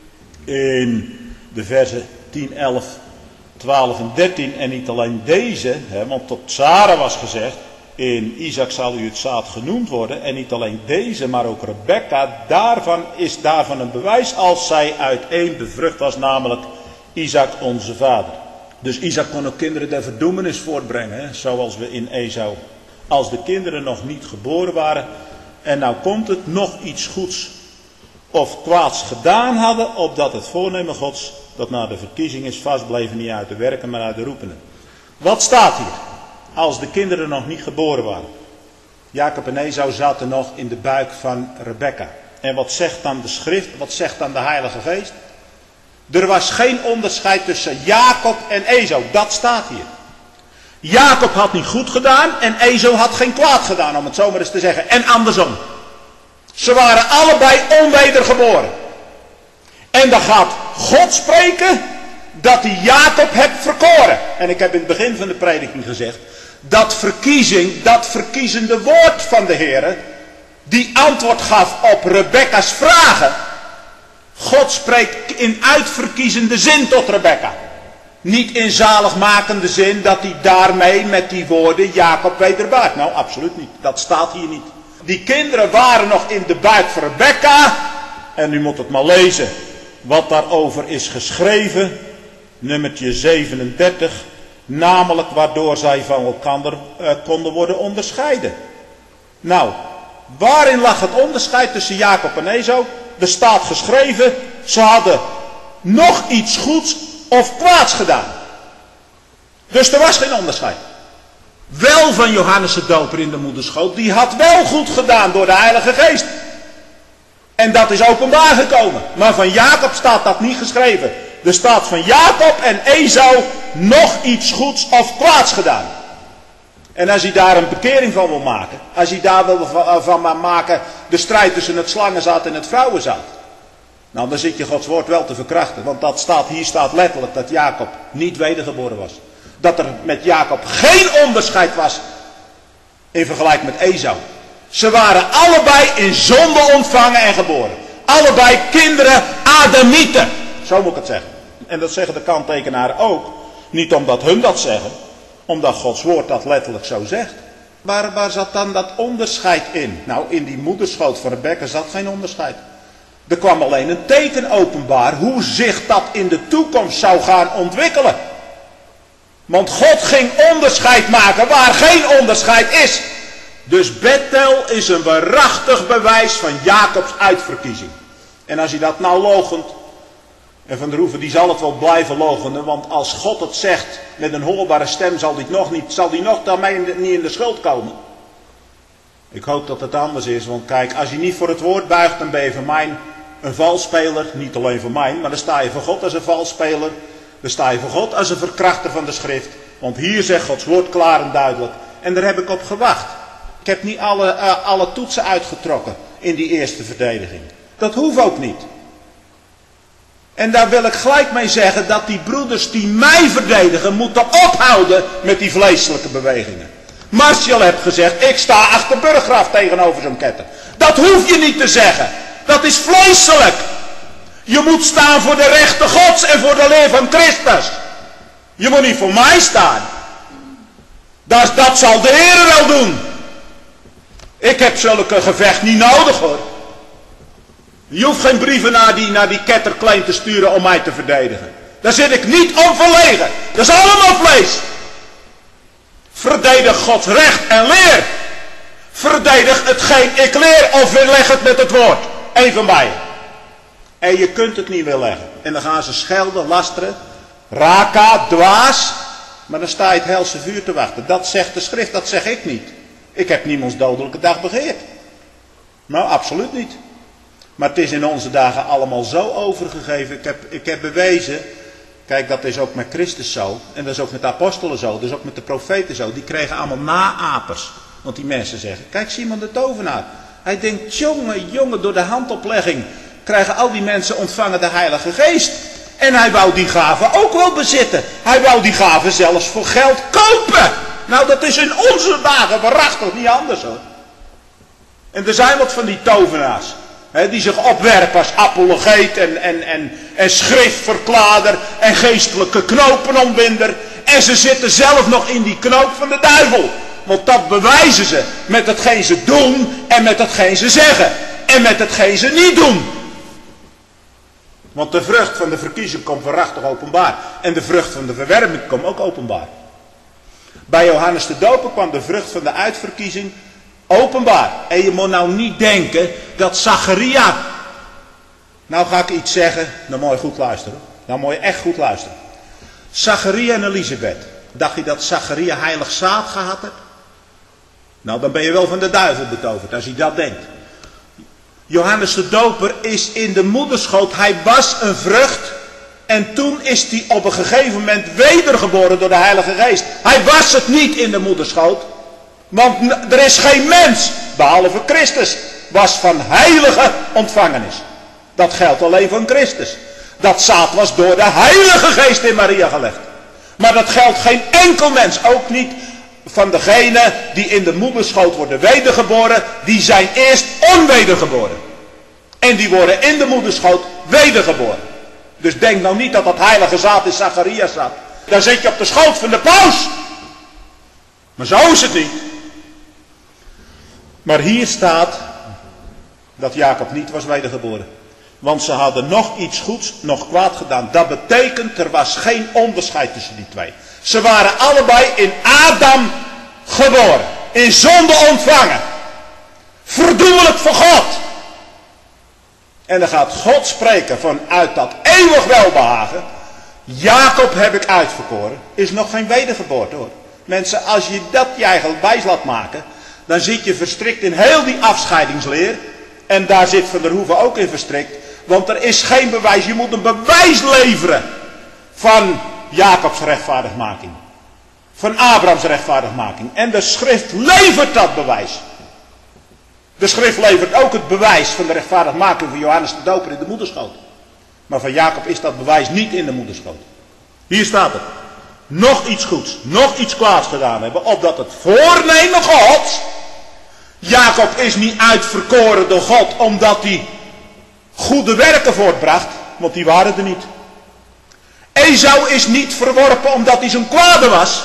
in de versen 10, 11, 12 en 13. En niet alleen deze, want tot Sarah was gezegd, in Isaac zal u het zaad genoemd worden. En niet alleen deze, maar ook Rebekka. Is daarvan een bewijs als zij uiteen bevrucht was, namelijk Isaac onze vader. Dus Isaac kon ook kinderen der verdoemenis voortbrengen, zoals we in Esau. Als de kinderen nog niet geboren waren. En nou komt het, nog iets goeds of kwaads gedaan hadden, opdat het voornemen Gods, dat na de verkiezing is vastbleven, niet uit de werken, maar uit de roepenen. Wat staat hier? Als de kinderen nog niet geboren waren. Jacob en Esau zaten nog in de buik van Rebekka. En wat zegt dan de schrift? Wat zegt dan de Heilige Geest? Er was geen onderscheid tussen Jacob en Esau. Dat staat hier. Jacob had niet goed gedaan en Esau had geen kwaad gedaan, om het zo maar eens te zeggen. En andersom. Ze waren allebei onwedergeboren. En dan gaat God spreken dat hij Jacob heeft verkoren. En ik heb in het begin van de prediking gezegd, dat verkiezende woord van de Heer, die antwoord gaf op Rebekka's vragen. God spreekt in uitverkiezende zin tot Rebekka. Niet in zaligmakende zin dat hij daarmee met die woorden Jacob wederbaart. Nou, absoluut niet. Dat staat hier niet. Die kinderen waren nog in de buik van Rebekka. En u moet het maar lezen wat daarover is geschreven. Nummertje 37. Namelijk waardoor zij van elkaar konden worden onderscheiden. Nou, waarin lag het onderscheid tussen Jacob en Esau? Er staat geschreven, ze hadden nog iets goeds of kwaads gedaan. Dus er was geen onderscheid. Wel van Johannes de Doper in de moederschoot, die had wel goed gedaan door de Heilige Geest. En dat is openbaar gekomen. Maar van Jacob staat dat niet geschreven. Er staat van Jacob en Esau nog iets goeds of kwaads gedaan. En als hij daar een bekering van wil maken, als hij daar wil van maken de strijd tussen het slangenzaad en het vrouwenzaad, nou dan zit je Gods woord wel te verkrachten. Want hier staat letterlijk dat Jacob niet wedergeboren was. Dat er met Jacob geen onderscheid was in vergelijking met Esau. Ze waren allebei in zonde ontvangen en geboren. Allebei kinderen Adamieten. Zo moet ik het zeggen. En dat zeggen de kanttekenaren ook. Niet omdat hun dat zeggen. Omdat Gods woord dat letterlijk zo zegt. Waar zat dan dat onderscheid in? Nou, in die moederschoot van Rebekka zat geen onderscheid. Er kwam alleen een teken openbaar hoe zich dat in de toekomst zou gaan ontwikkelen. Want God ging onderscheid maken waar geen onderscheid is. Dus Bethel is een waarachtig bewijs van Jacobs uitverkiezing. En als hij dat nou loochent, en Van der Hoeven die zal het wel blijven loochenen, want als God het zegt met een hoorbare stem zal die nog daarmee niet in de schuld komen. Ik hoop dat het anders is, want kijk, als je niet voor het woord buigt, dan ben je voor mij een valsspeler, niet alleen voor mij, maar dan sta je voor God als een valsspeler, dan sta je voor God als een verkrachter van de schrift, want hier zegt Gods woord klaar en duidelijk, en daar heb ik op gewacht. Ik heb niet alle toetsen uitgetrokken in die eerste verdediging. Dat hoeft ook niet. En daar wil ik gelijk mee zeggen dat die broeders die mij verdedigen moeten ophouden met die vleeselijke bewegingen. Martial heeft gezegd, ik sta achter Burggraaf tegenover zo'n ketter. Dat hoef je niet te zeggen. Dat is vleeselijk. Je moet staan voor de rechten Gods en voor de leer van Christus. Je moet niet voor mij staan. Dat zal de Heer wel doen. Ik heb zulke gevecht niet nodig hoor. Je hoeft geen brieven naar die ketterklein te sturen om mij te verdedigen. Daar zit ik niet om verlegen. Dat is allemaal vlees. Verdedig Gods recht en leer. Verdedig hetgeen ik leer of weerleg het met het woord. Eén van beiden. En je kunt het niet weerleggen. En dan gaan ze schelden, lasteren. Raka, dwaas. Maar dan sta je het helse vuur te wachten. Dat zegt de schrift, dat zeg ik niet. Ik heb niemands dodelijke dag begeerd. Nou, absoluut niet. Maar het is in onze dagen allemaal zo overgegeven. Ik heb bewezen. Kijk, dat is ook met Christus zo. En dat is ook met de apostelen zo. Dat is ook met de profeten zo. Die kregen allemaal naapers. Want die mensen zeggen. Kijk, Simon de tovenaar. Hij denkt, jongen, door de handoplegging krijgen al die mensen ontvangen de Heilige Geest. En hij wou die gaven ook wel bezitten. Hij wou die gaven zelfs voor geld kopen. Nou, dat is in onze dagen waarachtig niet anders hoor. En er zijn wat van die tovenaars. Die zich opwerpen als apologeet en schriftverklaarder en geestelijke knopenontbinder. En ze zitten zelf nog in die knoop van de duivel. Want dat bewijzen ze met hetgeen ze doen en met hetgeen ze zeggen. En met hetgeen ze niet doen. Want de vrucht van de verkiezing komt waarachtig openbaar. En de vrucht van de verwerping komt ook openbaar. Bij Johannes de Doper kwam de vrucht van de uitverkiezing openbaar. En je moet nou niet denken dat Zacharia. Nou ga ik iets zeggen. Dan moet je goed luisteren. Nou moet je echt goed luisteren. Zacharia en Elisabeth. Dacht je dat Zacharia heilig zaad gehad heeft? Nou dan ben je wel van de duivel betoverd als je dat denkt. Johannes de Doper is in de moederschoot. Hij was een vrucht. En toen is hij op een gegeven moment wedergeboren door de Heilige Geest. Hij was het niet in de moederschoot. Want er is geen mens, behalve Christus, was van heilige ontvangenis. Dat geldt alleen van Christus. Dat zaad was door de Heilige Geest in Maria gelegd. Maar dat geldt geen enkel mens, ook niet van degenen die in de moederschoot worden wedergeboren. Die zijn eerst onwedergeboren. En die worden in de moederschoot wedergeboren. Dus denk nou niet dat dat heilige zaad in Zacharias zat. Daar zit je op de schoot van de paus. Maar zo is het niet. Maar hier staat dat Jacob niet was wedergeboren. Want ze hadden nog iets goeds, nog kwaad gedaan. Dat betekent, er was geen onderscheid tussen die twee. Ze waren allebei in Adam geboren. In zonde ontvangen. Verdoemelijk voor God. En dan gaat God spreken vanuit dat eeuwig welbehagen. Jacob heb ik uitverkoren. Is nog geen wedergeboorte hoor. Mensen, als je dat je eigen wijs laat maken. Dan zit je verstrikt in heel die afscheidingsleer. En daar zit Van der Hoeven ook in verstrikt. Want er is geen bewijs. Je moet een bewijs leveren. Van Jacobs rechtvaardigmaking. Van Abrahams rechtvaardigmaking. En de schrift levert dat bewijs. De schrift levert ook het bewijs van de rechtvaardigmaking van Johannes de Doper in de moederschoot. Maar van Jacob is dat bewijs niet in de moederschoot. Hier staat het. Nog iets goeds, nog iets kwaads gedaan hebben. Opdat het voornemen Gods. Jacob is niet uitverkoren door God omdat hij goede werken voortbracht. Want die waren er niet. Esau is niet verworpen omdat hij zo'n kwade was.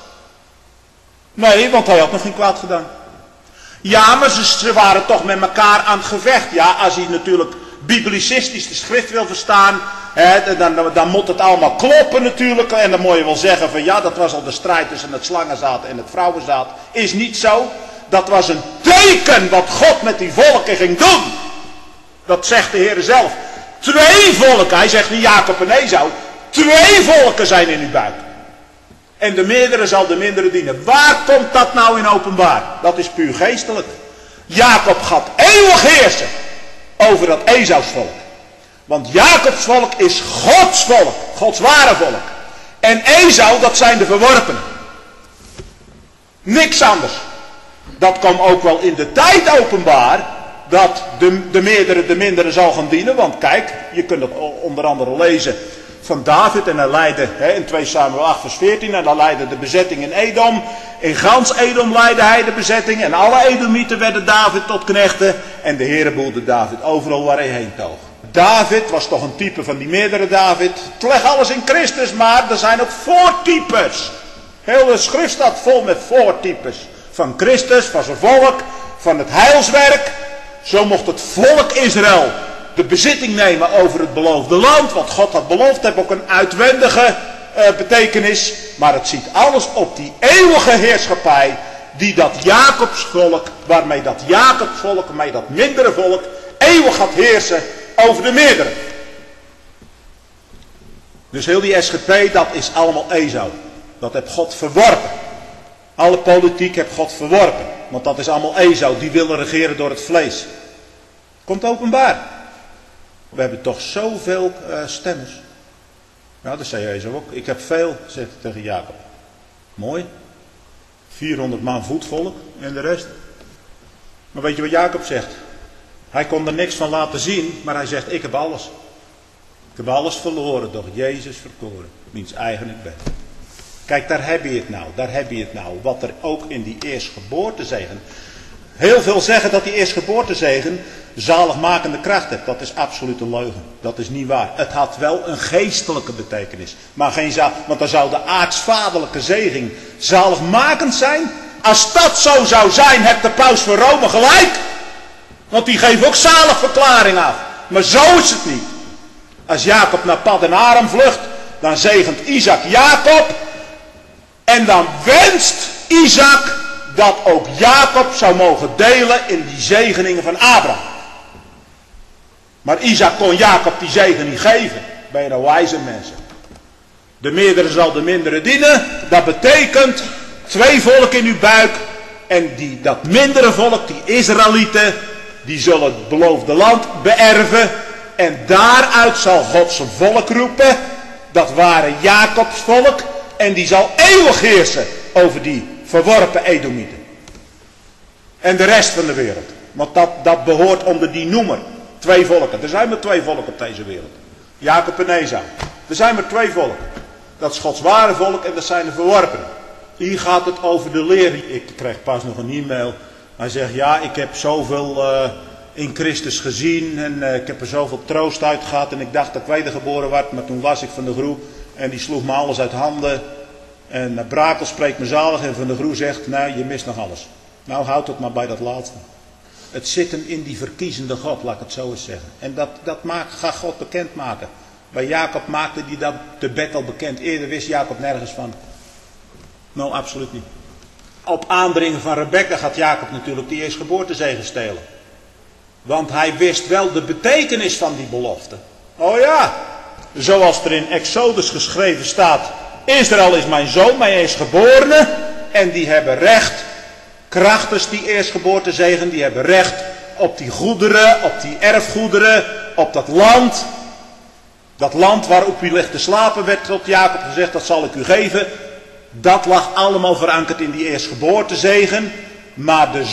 Nee, want hij had nog geen kwaad gedaan. Ja, maar ze waren toch met elkaar aan het gevecht. Ja, als hij natuurlijk biblicistisch de schrift wil verstaan, dan moet het allemaal kloppen natuurlijk. En dan moet je wel zeggen van ja, dat was al de strijd tussen het slangenzaad en het vrouwenzaad. Is niet zo. Dat was een teken wat God met die volken ging doen. Dat zegt de Heer zelf. 2 volken, hij zegt niet Jacob en Esau. 2 volken zijn in uw buik. En de meerdere zal de mindere dienen. Waar komt dat nou in openbaar? Dat is puur geestelijk. Jacob gaat eeuwig heersen over dat Esaus volk. Want Jacobs volk is Gods volk. Gods ware volk. En Esau, dat zijn de verworpenen. Niks anders. Dat kwam ook wel in de tijd openbaar. Dat de meerdere de mindere zal gaan dienen. Want kijk, je kunt het onder andere lezen van David. En hij leidde in 2 Samuel 8 vers 14. En hij leidde de bezetting in Edom. In gans Edom leidde hij de bezetting. En alle Edomieten werden David tot knechten. En de Heere boelde David overal waar hij heen toog. David was toch een type van die meerdere David. Het legt alles in Christus, maar er zijn ook voortypes. Heel de schrift staat vol met voortypes. Van Christus, van zijn volk, van het heilswerk. Zo mocht het volk Israël de bezitting nemen over het beloofde land. Wat God had beloofd, heeft ook een uitwendige betekenis. Maar het ziet alles op die eeuwige heerschappij. Die dat Jacobsvolk, waarmee dat Jacobsvolk, waarmee dat mindere volk eeuwig gaat heersen over de meerdere. Dus heel die SGP, dat is allemaal Esau. Dat heeft God verworpen. Alle politiek heeft God verworpen. Want dat is allemaal Esau, die willen regeren door het vlees. Komt openbaar. We hebben toch zoveel stemmers. Nou, dat zei Esau ook. Ik heb veel, zegt hij tegen Jacob. Mooi. 400 man voetvolk en de rest. Maar weet je wat Jacob zegt? Hij kon er niks van laten zien, maar hij zegt, ik heb alles. Ik heb alles verloren, doch Jezus verkoren, wiens eigen ik ben. Kijk, daar heb je het nou, daar heb je het nou. Wat er ook in die eerstgeboortezegen. Heel veel zeggen dat die eerstgeboortezegen zaligmakende kracht heeft. Dat is absoluut een leugen. Dat is niet waar. Het had wel een geestelijke betekenis. Maar geen want dan zou de aartsvaderlijke zeging zaligmakend zijn. Als dat zo zou zijn, heeft de paus van Rome gelijk. Want die geeft ook zaligverklaring af. Maar zo is het niet. Als Jacob naar Paddan Aram vlucht, dan zegent Isaac Jacob. En dan wenst Isaac dat ook Jacob zou mogen delen in die zegeningen van Abraham. Maar Isaac kon Jacob die zegen niet geven. Ben je nou wijze mensen. De meerdere zal de mindere dienen. Dat betekent 2 volken in uw buik. En dat mindere volk, die Israëlieten, die zullen het beloofde land beërven. En daaruit zal God zijn volk roepen. Dat waren Jacobs volk. En die zal eeuwig heersen over die verworpen Edomieten. En de rest van de wereld. Want dat behoort onder die noemer. 2 volken. Er zijn maar 2 volken op deze wereld. Jacob en Esau. Er zijn maar 2 volken. Dat is Gods ware volk en dat zijn de verworpenen. Hier gaat het over de leer. Ik kreeg pas nog een e-mail. Hij zegt, ja, ik heb zoveel in Christus gezien. En ik heb er zoveel troost uit gehad. En ik dacht dat ik wedergeboren werd. Maar toen las ik Van der Groe. En die sloeg me alles uit handen. En Brakel spreekt me zalig. En Van der Groe zegt, nou, je mist nog alles. Nou, houd het maar bij dat laatste. Het zit hem in die verkiezende God, laat ik het zo eens zeggen. En dat gaat God bekendmaken. Bij Jacob maakte hij dat te Bethel bekend. Eerder wist Jacob nergens van. Nou, absoluut niet. Op aandringen van Rebekka gaat Jacob natuurlijk die eerstgeboortezegen stelen. Want hij wist wel de betekenis van die belofte. Oh ja, zoals er in Exodus geschreven staat. Israël is mijn zoon, mijn eerstgeborene. En die hebben recht, krachtens die eerstgeboortezegen, die hebben recht op die goederen, op die erfgoederen, op dat land. Dat land waarop u ligt te slapen, werd tot Jacob gezegd, dat zal ik u geven. Dat lag allemaal verankerd in die eerstgeboortezegen. Maar de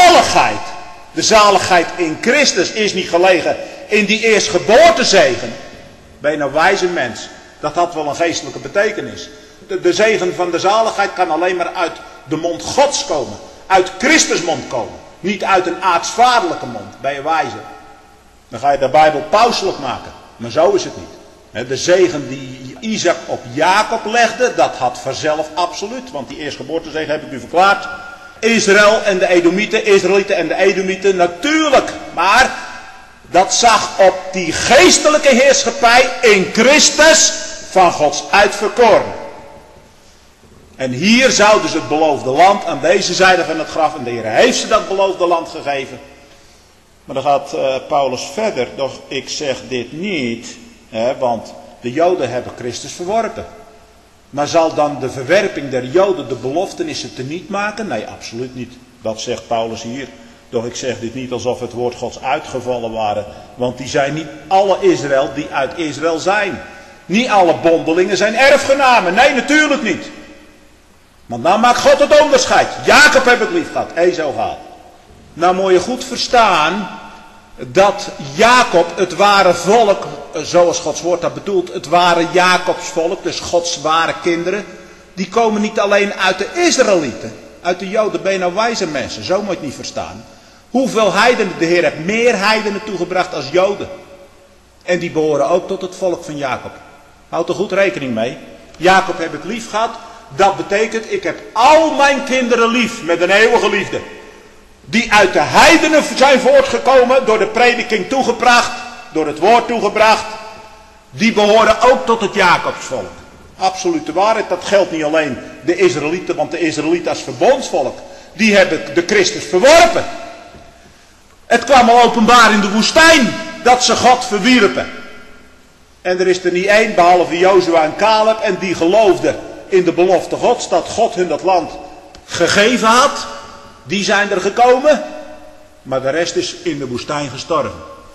zaligheid in Christus is niet gelegen in die eerstgeboortezegen. Ben je nou wijze mens? Dat had wel een geestelijke betekenis. De zegen van de zaligheid kan alleen maar uit de mond Gods komen. Uit Christus mond komen. Niet uit een aartsvaderlijke mond. Ben je wijze? Dan ga je de Bijbel pauselijk maken. Maar zo is het niet. De zegen die Isaac op Jacob legde, dat had vanzelf absoluut. Want die eerstgeboortezegen heb ik u verklaard. Israël en de Edomieten, Israëlieten en de Edomieten, natuurlijk. Maar dat zag op die geestelijke heerschappij in Christus van Gods uitverkoren. En hier zouden ze het beloofde land aan deze zijde van het graf. En de Heer heeft ze dat beloofde land gegeven. Maar dan gaat Paulus verder. Doch ik zeg dit niet. Want de Joden hebben Christus verworpen. Maar zal dan de verwerping der Joden de beloftenissen teniet maken? Nee, absoluut niet. Dat zegt Paulus hier. Doch ik zeg dit niet alsof het woord Gods uitgevallen waren. Want die zijn niet alle Israël die uit Israël zijn. Niet alle bondelingen zijn erfgenamen. Nee, natuurlijk niet. Want nou maakt God het onderscheid. Jacob heb ik lief gehad, Esau haat. Nou moet je goed verstaan dat Jacob het ware volk, zoals Gods woord dat bedoelt, het ware Jacobs volk, dus Gods ware kinderen, die komen niet alleen uit de Israëlieten, uit de Joden. Ben je nou wijze mensen, zo moet je het niet verstaan. Hoeveel heidenen, de Heer heeft meer heidenen toegebracht als Joden. En die behoren ook tot het volk van Jacob. Houd er goed rekening mee. Jacob heb ik lief gehad. Dat betekent, ik heb al mijn kinderen lief met een eeuwige liefde. Die uit de heidenen zijn voortgekomen, door de prediking toegebracht, door het woord toegebracht. Die behoren ook tot het Jacobsvolk. Absolute waarheid, dat geldt niet alleen de Israëlieten, want de Israëlieten als verbondsvolk, die hebben de Christus verworpen. Het kwam al openbaar in de woestijn, dat ze God verwierpen. En er is er niet één, behalve Jozua en Caleb, en die geloofden in de belofte Gods, dat God hun dat land gegeven had. Die zijn er gekomen, maar de rest is in de woestijn gestorven.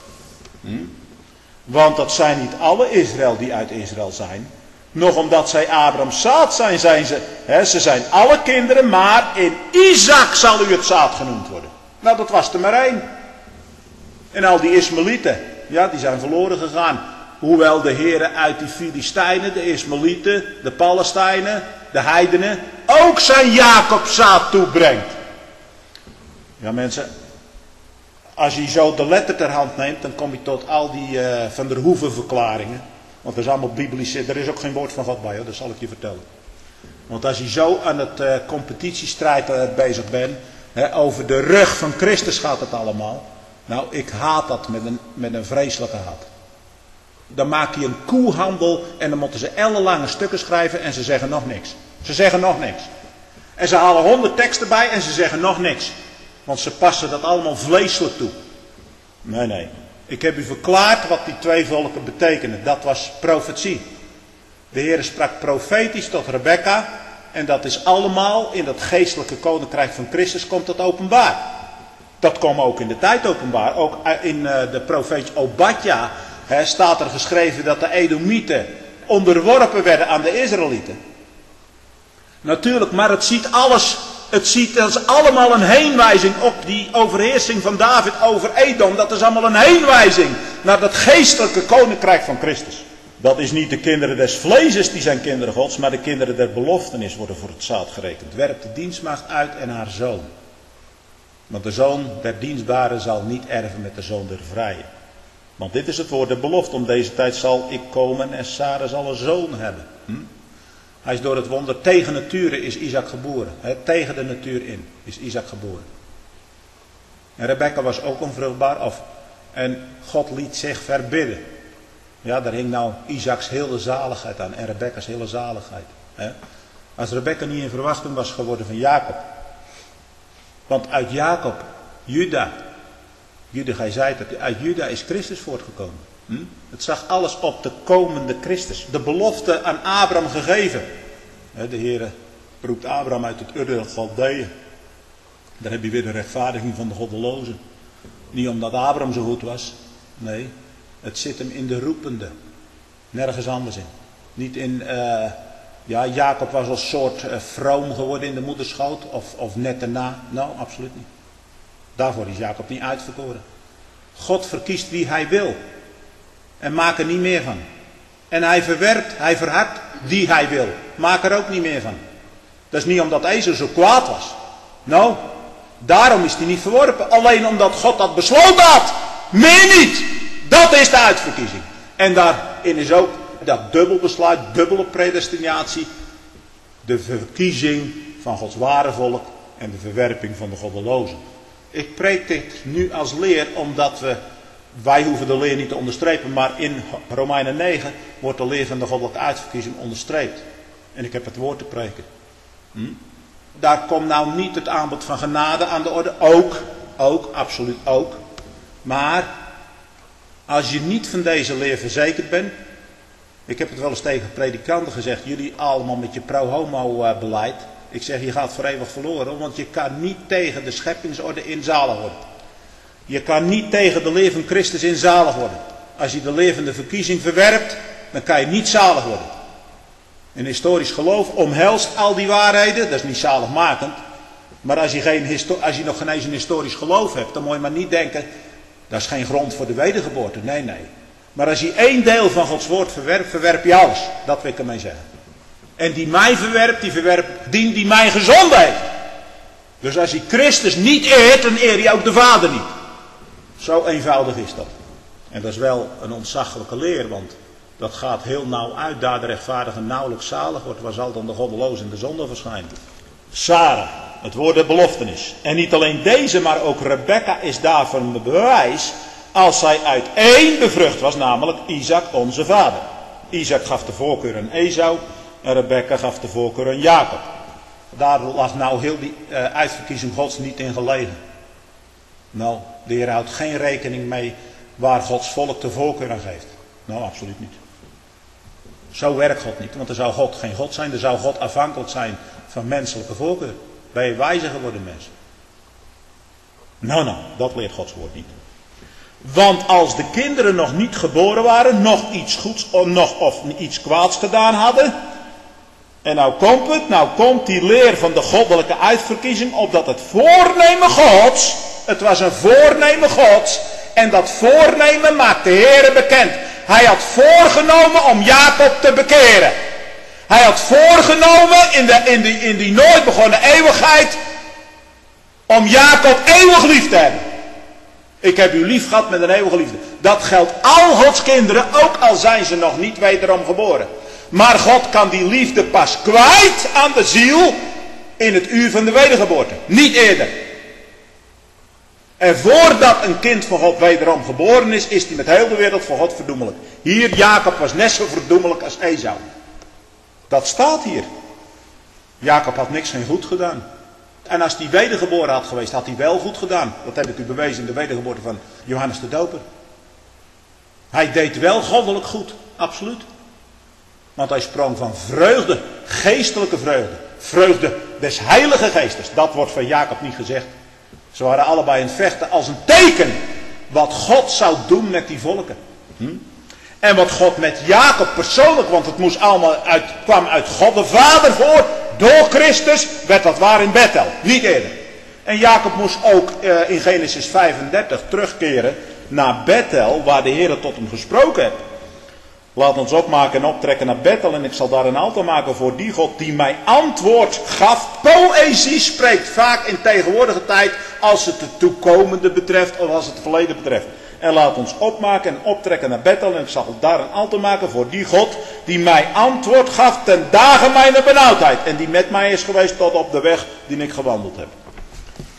Want dat zijn niet alle Israël die uit Israël zijn. Nog omdat zij Abrahams zaad zijn, ze zijn alle kinderen, maar in Isaac zal u het zaad genoemd worden. Nou, dat was er maar één. En al die Ismaëlieten, ja, die zijn verloren gegaan. Hoewel de Heere uit die Filistijnen, de Ismaëlieten, de Palestijnen, de heidenen, ook zijn Jacobzaad toebrengt. Ja mensen, als je zo de letter ter hand neemt, dan kom je tot al die Van der Hoeven verklaringen. Want dat is allemaal biblisch, er is ook geen woord van God bij, hoor, dat zal ik je vertellen. Want als je zo aan het competitiestrijd bezig bent, over de rug van Christus gaat het allemaal. Nou, ik haat dat met een vreselijke haat. Dan maak je een koehandel en dan moeten ze ellenlange stukken schrijven en ze zeggen nog niks. Ze zeggen nog niks. En ze halen 100 teksten bij en ze zeggen nog niks. Want ze passen dat allemaal vleeselijk toe. Nee. Ik heb u verklaard wat die twee volken betekenen. Dat was profetie. De Heer sprak profetisch tot Rebekka. En dat is allemaal in dat geestelijke koninkrijk van Christus komt dat openbaar. Dat kwam ook in de tijd openbaar. Ook in de profeet Obadja staat er geschreven dat de Edomieten onderworpen werden aan de Israëlieten. Natuurlijk, maar het is allemaal een heenwijzing op die overheersing van David over Edom. Dat is allemaal een heenwijzing naar dat geestelijke koninkrijk van Christus. Dat is niet de kinderen des vleeses die zijn kinderen Gods, maar de kinderen der beloftenis worden voor het zaad gerekend. Werpt de dienstmaagd uit en haar zoon. Want de zoon der dienstbare zal niet erven met de zoon der vrije. Want dit is het woord der belofte. Om deze tijd zal ik komen en Sarah zal een zoon hebben. Hij is door het wonder tegen nature is Isaac geboren. Tegen de natuur in is Isaac geboren. En Rebekka was ook onvruchtbaar. En God liet zich verbidden. Ja, daar hing nou Isaaks hele zaligheid aan. En Rebekka's hele zaligheid. Hè? Als Rebekka niet in verwachting was geworden van Jacob. Want uit Jacob, Juda, gij zei het, uit Juda is Christus voortgekomen. Het zag alles op de komende Christus. De belofte aan Abraham gegeven. De Heere roept Abraham uit het Ur der Galdeeën. Daar heb je weer de rechtvaardiging van de goddelozen. Niet omdat Abraham zo goed was. Nee, het zit hem in de roepende. Nergens anders in. Niet in, Jacob was als soort vroom geworden in de moederschoot. Of net daarna. Nou, absoluut niet. Daarvoor is Jacob niet uitverkoren. God verkiest wie hij wil. En maakt er niet meer van. En hij verhardt die hij wil. Maak er ook niet meer van. Dat is niet omdat Esau zo kwaad was. Nou, daarom is hij niet verworpen. Alleen omdat God dat besloten had. Meer niet. Dat is de uitverkiezing. En daarin is ook dat dubbelbesluit, dubbele predestinatie. De verkiezing van Gods ware volk en de verwerping van de goddelozen. Ik preek dit nu als leer omdat wij hoeven de leer niet te onderstrepen, maar in Romeinen 9 wordt de leer van de goddelijke uitverkiezing onderstreept. En ik heb het woord te preken. Daar komt nou niet het aanbod van genade aan de orde. Ook, absoluut ook. Maar als je niet van deze leer verzekerd bent. Ik heb het wel eens tegen predikanten gezegd. Jullie allemaal met je pro-homo beleid. Ik zeg, je gaat voor eeuwig verloren. Want je kan niet tegen de scheppingsorde inzalig worden. Je kan niet tegen de leer van Christus inzalig worden. Als je de leer van de verkiezing verwerpt, dan kan je niet zalig worden. Een historisch geloof omhelst al die waarheden. Dat is niet zaligmakend. Maar als je nog geen eens een historisch geloof hebt, dan moet je maar niet denken, dat is geen grond voor de wedergeboorte. Nee. Maar als je één deel van Gods woord verwerpt, verwerp je alles. Dat wil ik ermee zeggen. En die mij verwerpt, die verwerpt die mij gezonden heeft. Dus als je Christus niet eert, dan eer je ook de Vader niet. Zo eenvoudig is dat. En dat is wel een ontzaglijke leer, want dat gaat heel nauw uit. Daar de rechtvaardige nauwelijks zalig wordt, waar zal dan de goddeloze en de zonde verschijnen? Sarah, het woord der beloftenis. En niet alleen deze, maar ook Rebekka is daarvoor een bewijs, als zij uit één bevrucht was, namelijk Isaac, onze vader. Isaac gaf de voorkeur aan Esau en Rebekka gaf de voorkeur aan Jacob. Daar lag nou heel die uitverkiezing Gods niet in gelegen. Nou, de Heer houdt geen rekening mee waar Gods volk de voorkeur aan geeft. Nou, absoluut niet. Zo werkt God niet, want dan zou God geen God zijn. Dan zou God afhankelijk zijn van menselijke voorkeur. Ben je wijzer geworden, mensen? Nou, dat leert Gods woord niet. Want als de kinderen nog niet geboren waren, nog iets goeds of iets kwaads gedaan hadden. En nou komt die leer van de goddelijke uitverkiezing, opdat het voornemen Gods, het was een voornemen Gods, en dat voornemen maakt de Heere bekend. Hij had voorgenomen om Jacob te bekeren. Hij had voorgenomen in die nooit begonnen eeuwigheid om Jacob eeuwig lief te hebben. Ik heb u lief gehad met een eeuwige liefde. Dat geldt al Gods kinderen, ook al zijn ze nog niet wederom geboren. Maar God kan die liefde pas kwijt aan de ziel in het uur van de wedergeboorte. Niet eerder. En voordat een kind van God wederom geboren is hij met heel de wereld voor God verdoemelijk. Hier, Jacob was net zo verdoemelijk als Esau. Dat staat hier. Jacob had niks geen goed gedaan. En als hij wedergeboren had geweest, had hij wel goed gedaan. Dat heb ik u bewezen in de wedergeboorte van Johannes de Doper. Hij deed wel goddelijk goed, absoluut. Want hij sprong van vreugde, geestelijke vreugde. Vreugde des heilige geestes. Dat wordt van Jacob niet gezegd. Ze waren allebei in het vechten als een teken wat God zou doen met die volken. En wat God met Jacob persoonlijk, want het kwam uit God de Vader voor, door Christus, werd dat waar in Bethel, niet eerder. En Jacob moest ook in Genesis 35 terugkeren naar Bethel, waar de Heer tot hem gesproken heeft. Laat ons opmaken en optrekken naar Bethel en ik zal daar een altaar maken voor die God die mij antwoord gaf. Poëzie spreekt vaak in tegenwoordige tijd als het de toekomende betreft of als het het verleden betreft. En laat ons opmaken en optrekken naar Bethel en ik zal daar een altaar maken voor die God die mij antwoord gaf ten dagen mijn benauwdheid. En die met mij is geweest tot op de weg die ik gewandeld heb.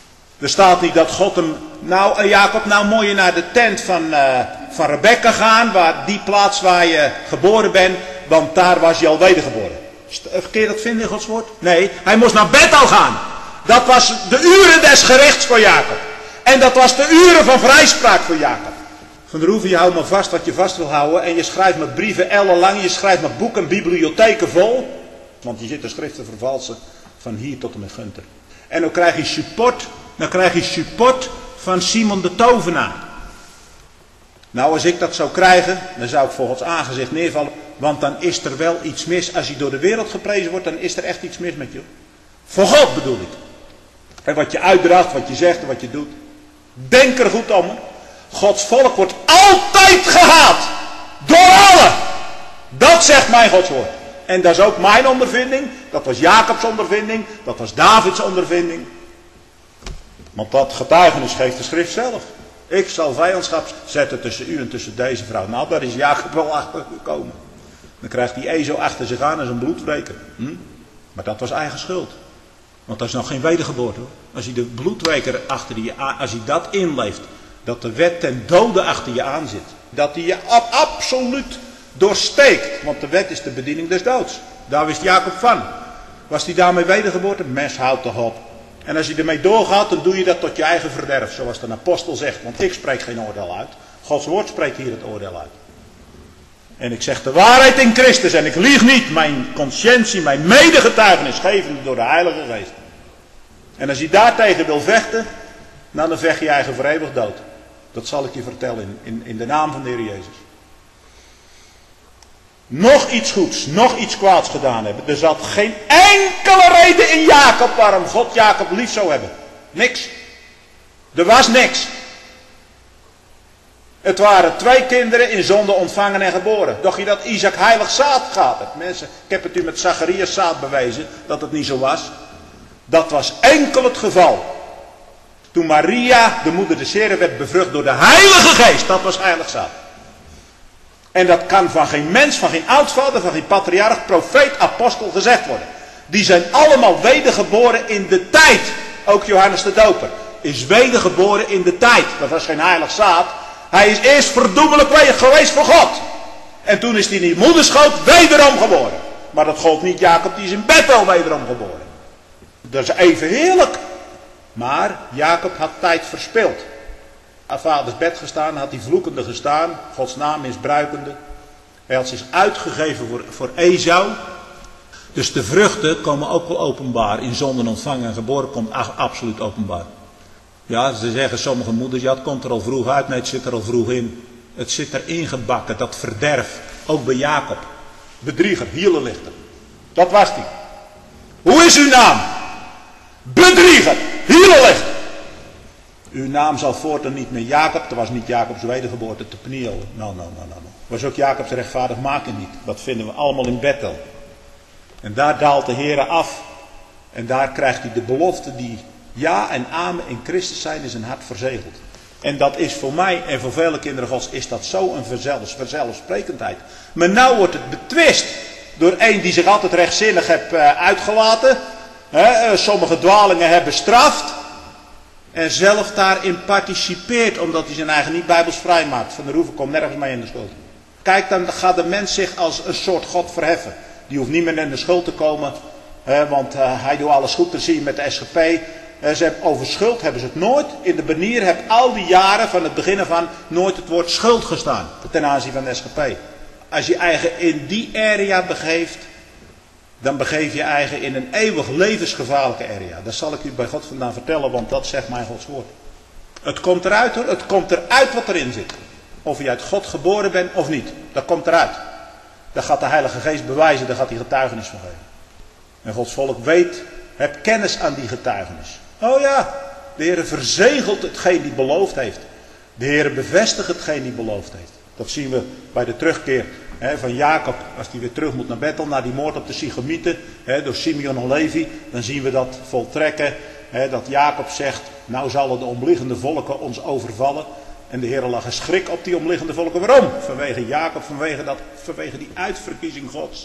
Er staat niet dat God hem, Jacob, moet je naar de tent van Rebekka gaan, waar die plaats waar je geboren bent, want daar was je al wedergeboren. Kun je dat vinden in Gods woord? Nee, hij moest naar Bethel gaan. Dat was de uren des gerechts voor Jacob. En dat was de uren van vrijspraak voor Jacob. Van der Hoeven, je houdt maar vast wat je vast wil houden. En je schrijft met brieven ellenlang. Je schrijft met boeken en bibliotheken vol. Want je zit de schriften vervalsen van hier tot en met Gunther. En dan krijg je support. Dan krijg je support van Simon de Tovenaar. Nou, als ik dat zou krijgen, dan zou ik voor Gods aangezicht neervallen. Want dan is er wel iets mis. Als je door de wereld geprezen wordt, dan is er echt iets mis met je. Voor God bedoel ik. En wat je uitdraagt, wat je zegt en wat je doet. Denk er goed om. Gods volk wordt altijd gehaat. Door allen. Dat zegt mijn Gods woord. En dat is ook mijn ondervinding. Dat was Jacobs ondervinding. Dat was Davids ondervinding. Want dat getuigenis geeft de schrift zelf. Ik zal vijandschap zetten tussen u en tussen deze vrouw. Nou, daar is Jacob wel achter gekomen. Dan krijgt die ezo achter zich aan als een bloedweker. Maar dat was eigen schuld. Want dat is nog geen wedergeboorte hoor. Als je de bloedweker achter je aan, als je dat inleeft. Dat de wet ten dode achter je aan zit. Dat die je absoluut doorsteekt. Want de wet is de bediening des doods. Daar wist Jacob van. Was hij daarmee wedergeboorte? Mes houdt toch op. En als je ermee doorgaat, dan doe je dat tot je eigen verderf. Zoals de apostel zegt. Want ik spreek geen oordeel uit. Gods woord spreekt hier het oordeel uit. En ik zeg de waarheid in Christus. En ik lieg niet. Mijn conscientie, mijn medegetuigenis gevende door de Heilige Geest. En als je daartegen wil vechten. Nou, dan vecht je eigen voor eeuwig dood. Dat zal ik je vertellen in de naam van de Heer Jezus. Nog iets goeds, nog iets kwaads gedaan hebben. Er zat geen enkele reden in Jacob waarom God Jacob lief zou hebben. Niks. Er was niks. Het waren 2 kinderen in zonde ontvangen en geboren. Doch je dat Isaac heilig zaad gehad hebt. Mensen, ik heb het u met Zacharias zaad bewezen dat het niet zo was. Dat was enkel het geval. Toen Maria, de moeder des Heren, werd bevrucht door de Heilige Geest. Dat was heilig zaad. En dat kan van geen mens, van geen oudvader, van geen patriarch, profeet, apostel gezegd worden. Die zijn allemaal wedergeboren in de tijd. Ook Johannes de Doper is wedergeboren in de tijd. Dat was geen heilig zaad. Hij is eerst verdoemelijk geweest voor God. En toen is hij in die moederschoot wederom geboren. Maar dat gold niet Jacob, die is in Bethel wederom geboren. Dat is even heerlijk. Maar Jacob had tijd verspild. Aan vaders bed gestaan, had hij vloekende gestaan, Gods naam misbruikende. Hij had zich uitgegeven voor Esau. Dus de vruchten komen ook wel openbaar. In zonden ontvangen en geboren komt absoluut openbaar. Ja, ze zeggen sommige moeders, ja het komt er al vroeg uit. Nee, het zit er al vroeg in. Het zit er ingebakken, dat verderf. Ook bij Jacob. Bedrieger, hielenlichter. Dat was hij. Hoe is uw naam? Bedrieger, hielenlichter. Uw naam zal voortaan niet meer Jacob. Dat was niet Jacobs wedergeboorte te Peniel. Nou. Was ook Jacobs rechtvaardig maken niet. Dat vinden we allemaal in Bethel. En daar daalt de Heere af. En daar krijgt hij de belofte die ja en amen in Christus zijn in zijn hart verzegeld. En dat is voor mij en voor vele kinderen Gods is dat zo een vanzelfsprekendheid. Maar nou wordt het betwist door een die zich altijd rechtzinnig heeft uitgelaten. Sommige dwalingen hebben bestraft. En zelf daarin participeert omdat hij zijn eigen niet bijbels vrij maakt. Van der Hoeven komt nergens mee in de schuld. Kijk, dan gaat de mens zich als een soort God verheffen. Die hoeft niet meer in de schuld te komen. Want hij doet alles goed. Dan zie je met de SGP. Over schuld hebben ze het nooit. In de banier heb al die jaren van het begin af aan nooit het woord schuld gestaan. Ten aanzien van de SGP. Als je eigen in die area begeeft. Dan begeef je eigen in een eeuwig levensgevaarlijke area. Dat zal ik u bij God vandaan vertellen, want dat zegt mijn Gods woord. Het komt eruit hoor, het komt eruit wat erin zit. Of je uit God geboren bent of niet, dat komt eruit. Dat gaat de Heilige Geest bewijzen, daar gaat hij getuigenis van geven. En Gods volk weet, heb kennis aan die getuigenis. Oh ja, de Heer verzegelt hetgeen die beloofd heeft. De Heer bevestigt hetgeen die beloofd heeft. Dat zien we bij de terugkeer van Jacob, als hij weer terug moet naar Bethel, na die moord op de Sichemieten, door Simeon en Levi, dan zien we dat voltrekken, dat Jacob zegt, nou zullen de omliggende volken ons overvallen. En de Heer lag een schrik op die omliggende volken. Waarom? Vanwege Jacob, vanwege die uitverkiezing Gods.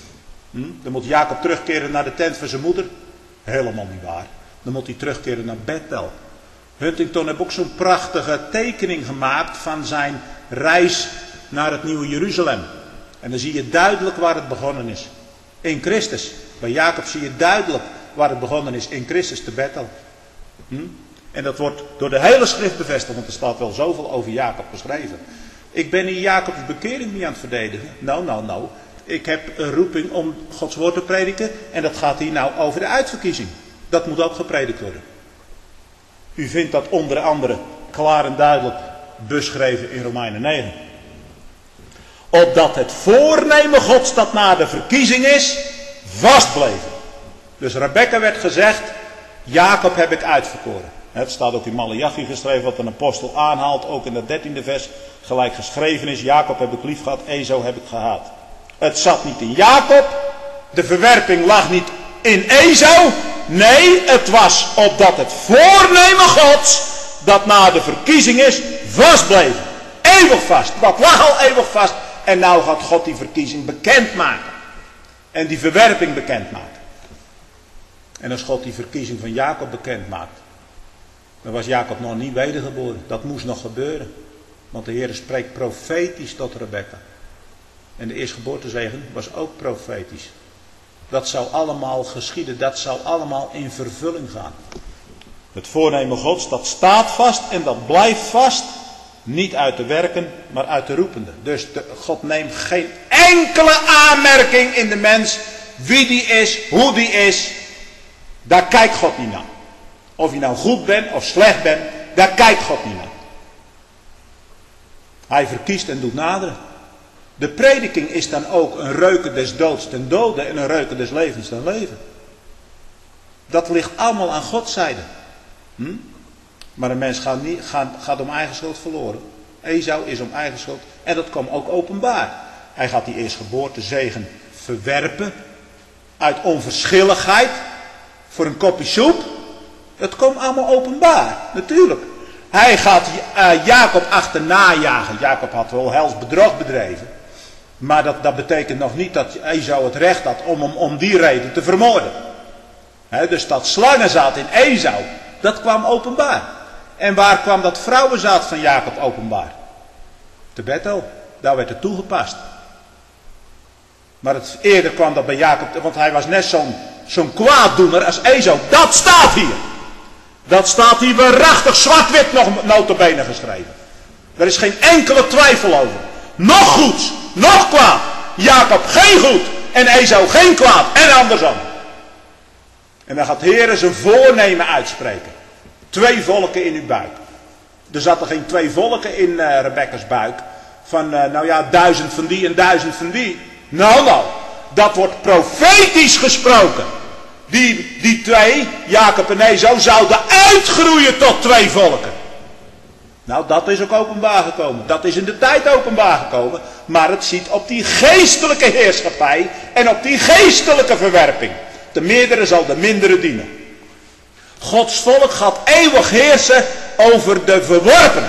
Dan moet Jacob terugkeren naar de tent van zijn moeder. Helemaal niet waar. Dan moet hij terugkeren naar Bethel. Huntington heeft ook zo'n prachtige tekening gemaakt van zijn reis naar het Nieuwe Jeruzalem. En dan zie je duidelijk waar het begonnen is. In Christus. Bij Jacob zie je duidelijk waar het begonnen is. In Christus te Bethel. En dat wordt door de hele schrift bevestigd. Want er staat wel zoveel over Jacob beschreven. Ik ben hier Jacobs bekering niet aan het verdedigen. Nou. Ik heb een roeping om Gods woord te prediken. En dat gaat hier nou over de uitverkiezing. Dat moet ook gepredikt worden. U vindt dat onder andere klaar en duidelijk beschreven in Romeinen 9. Opdat het voornemen Gods dat na de verkiezing is, vastbleven. Dus Rebekka werd gezegd, Jacob heb ik uitverkoren. Het staat ook in Maleachi geschreven, wat een apostel aanhaalt, ook in het 13e vers, gelijk geschreven is, Jacob heb ik lief gehad, Esau heb ik gehaat. Het zat niet in Jacob, de verwerping lag niet in Esau, nee, het was opdat het voornemen Gods, dat na de verkiezing is, vastbleven. Eeuwig vast, dat lag al eeuwig vast. En nou gaat God die verkiezing bekendmaken. En die verwerping bekendmaken. En als God die verkiezing van Jacob bekend maakt, dan was Jacob nog niet wedergeboren. Dat moest nog gebeuren. Want de Heer spreekt profetisch tot Rebekka. En de eerstgeboortezegen was ook profetisch. Dat zou allemaal geschieden. Dat zou allemaal in vervulling gaan. Het voornemen Gods, dat staat vast en dat blijft vast. Niet uit de werken, maar uit de roepende. Dus God neemt geen enkele aanmerking in de mens. Wie die is, hoe die is. Daar kijkt God niet naar. Of je nou goed bent of slecht bent, daar kijkt God niet naar. Hij verkiest en doet naderen. De prediking is dan ook een reuken des doods ten dode en een reuken des levens ten leven. Dat ligt allemaal aan Gods zijde. Maar een mens gaat om eigen schuld verloren. Esau is om eigen schuld. En dat kwam ook openbaar. Hij gaat die eerstgeboortezegen verwerpen. Uit onverschilligheid. Voor een kopje soep. Dat komt allemaal openbaar. Natuurlijk. Hij gaat Jacob achterna jagen. Jacob had wel hels bedrog bedreven. Maar dat betekent nog niet dat Esau het recht had om hem om die reden te vermoorden. Dus dat slangenzaad in Esau. Dat kwam openbaar. En waar kwam dat vrouwenzaad van Jacob openbaar? Te Bethel. Daar werd het toegepast. Maar eerder kwam dat bij Jacob. Want hij was net zo'n kwaaddoener als Esau. Dat staat hier. Dat staat hier waarachtig zwart-wit nog nota bene geschreven. Er is geen enkele twijfel over. Nog goed, nog kwaad. Jacob geen goed en Esau geen kwaad. En andersom. En dan gaat de Heer zijn voornemen uitspreken. 2 volken in uw buik. Er zaten geen 2 volken in Rebekka's buik. Van 1000 van die en 1000 van die. Nou. Dat wordt profetisch gesproken. Die 2, Jacob en Esau, zouden uitgroeien tot 2 volken. Nou, dat is ook openbaar gekomen. Dat is in de tijd openbaar gekomen. Maar het ziet op die geestelijke heerschappij en op die geestelijke verwerping. De meerdere zal de mindere dienen. Gods volk gaat eeuwig heersen over de verworpenen.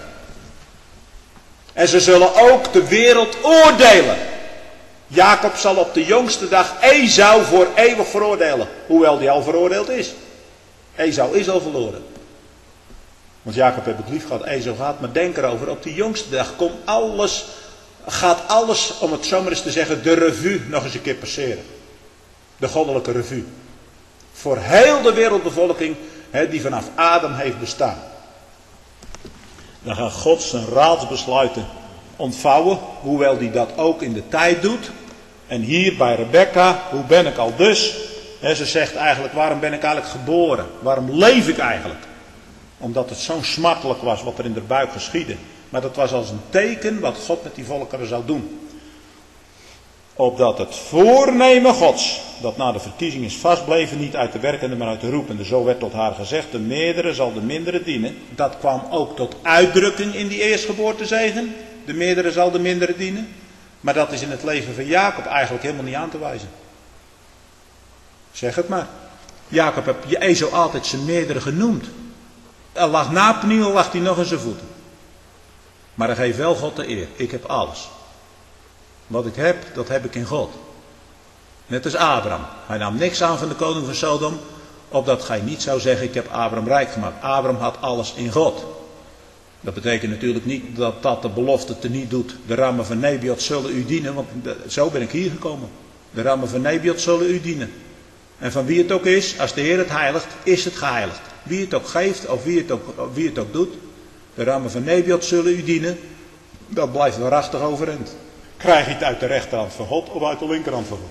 En ze zullen ook de wereld oordelen. Jacob zal op de jongste dag Esau voor eeuwig veroordelen. Hoewel die al veroordeeld is. Esau is al verloren. Want Jacob heb ik lief gehad, Esau gaat. Maar denk erover, op die jongste dag gaat alles, om het zo maar eens te zeggen, de revue nog eens een keer passeren. De goddelijke revue. Voor heel de wereldbevolking die vanaf Adam heeft bestaan. Dan gaat God zijn raadsbesluiten ontvouwen. Hoewel hij dat ook in de tijd doet. En hier bij Rebekka, hoe ben ik al dus? Ze zegt eigenlijk, waarom ben ik eigenlijk geboren? Waarom leef ik eigenlijk? Omdat het zo smartelijk was wat er in de buik geschiedde. Maar dat was als een teken wat God met die volkeren zou doen. Opdat het voornemen Gods, dat na de verkiezing is vastbleven, niet uit de werkende, maar uit de roepende. Zo werd tot haar gezegd, de meerdere zal de mindere dienen. Dat kwam ook tot uitdrukking in die eerstgeboortezegen. De meerdere zal de mindere dienen. Maar dat is in het leven van Jacob eigenlijk helemaal niet aan te wijzen. Zeg het maar. Jacob heb je Esau altijd zijn meerdere genoemd. Er lag na Peniel, lag hij nog in zijn voeten. Maar hij geeft wel God de eer. Ik heb alles. Wat ik heb, dat heb ik in God. Net als Abraham. Hij nam niks aan van de koning van Sodom. Opdat gij niet zou zeggen, ik heb Abraham rijk gemaakt. Abraham had alles in God. Dat betekent natuurlijk niet dat dat de belofte teniet doet. De rammen van Nebiot zullen u dienen, want zo ben ik hier gekomen. De rammen van Nebiot zullen u dienen. En van wie het ook is, als de Heer het heiligt, is het geheiligd. Wie het ook geeft of wie het ook doet. De rammen van Nebiot zullen u dienen. Dat blijft waarachtig overeind. Krijg je het uit de rechterhand van God of uit de linkerhand van God?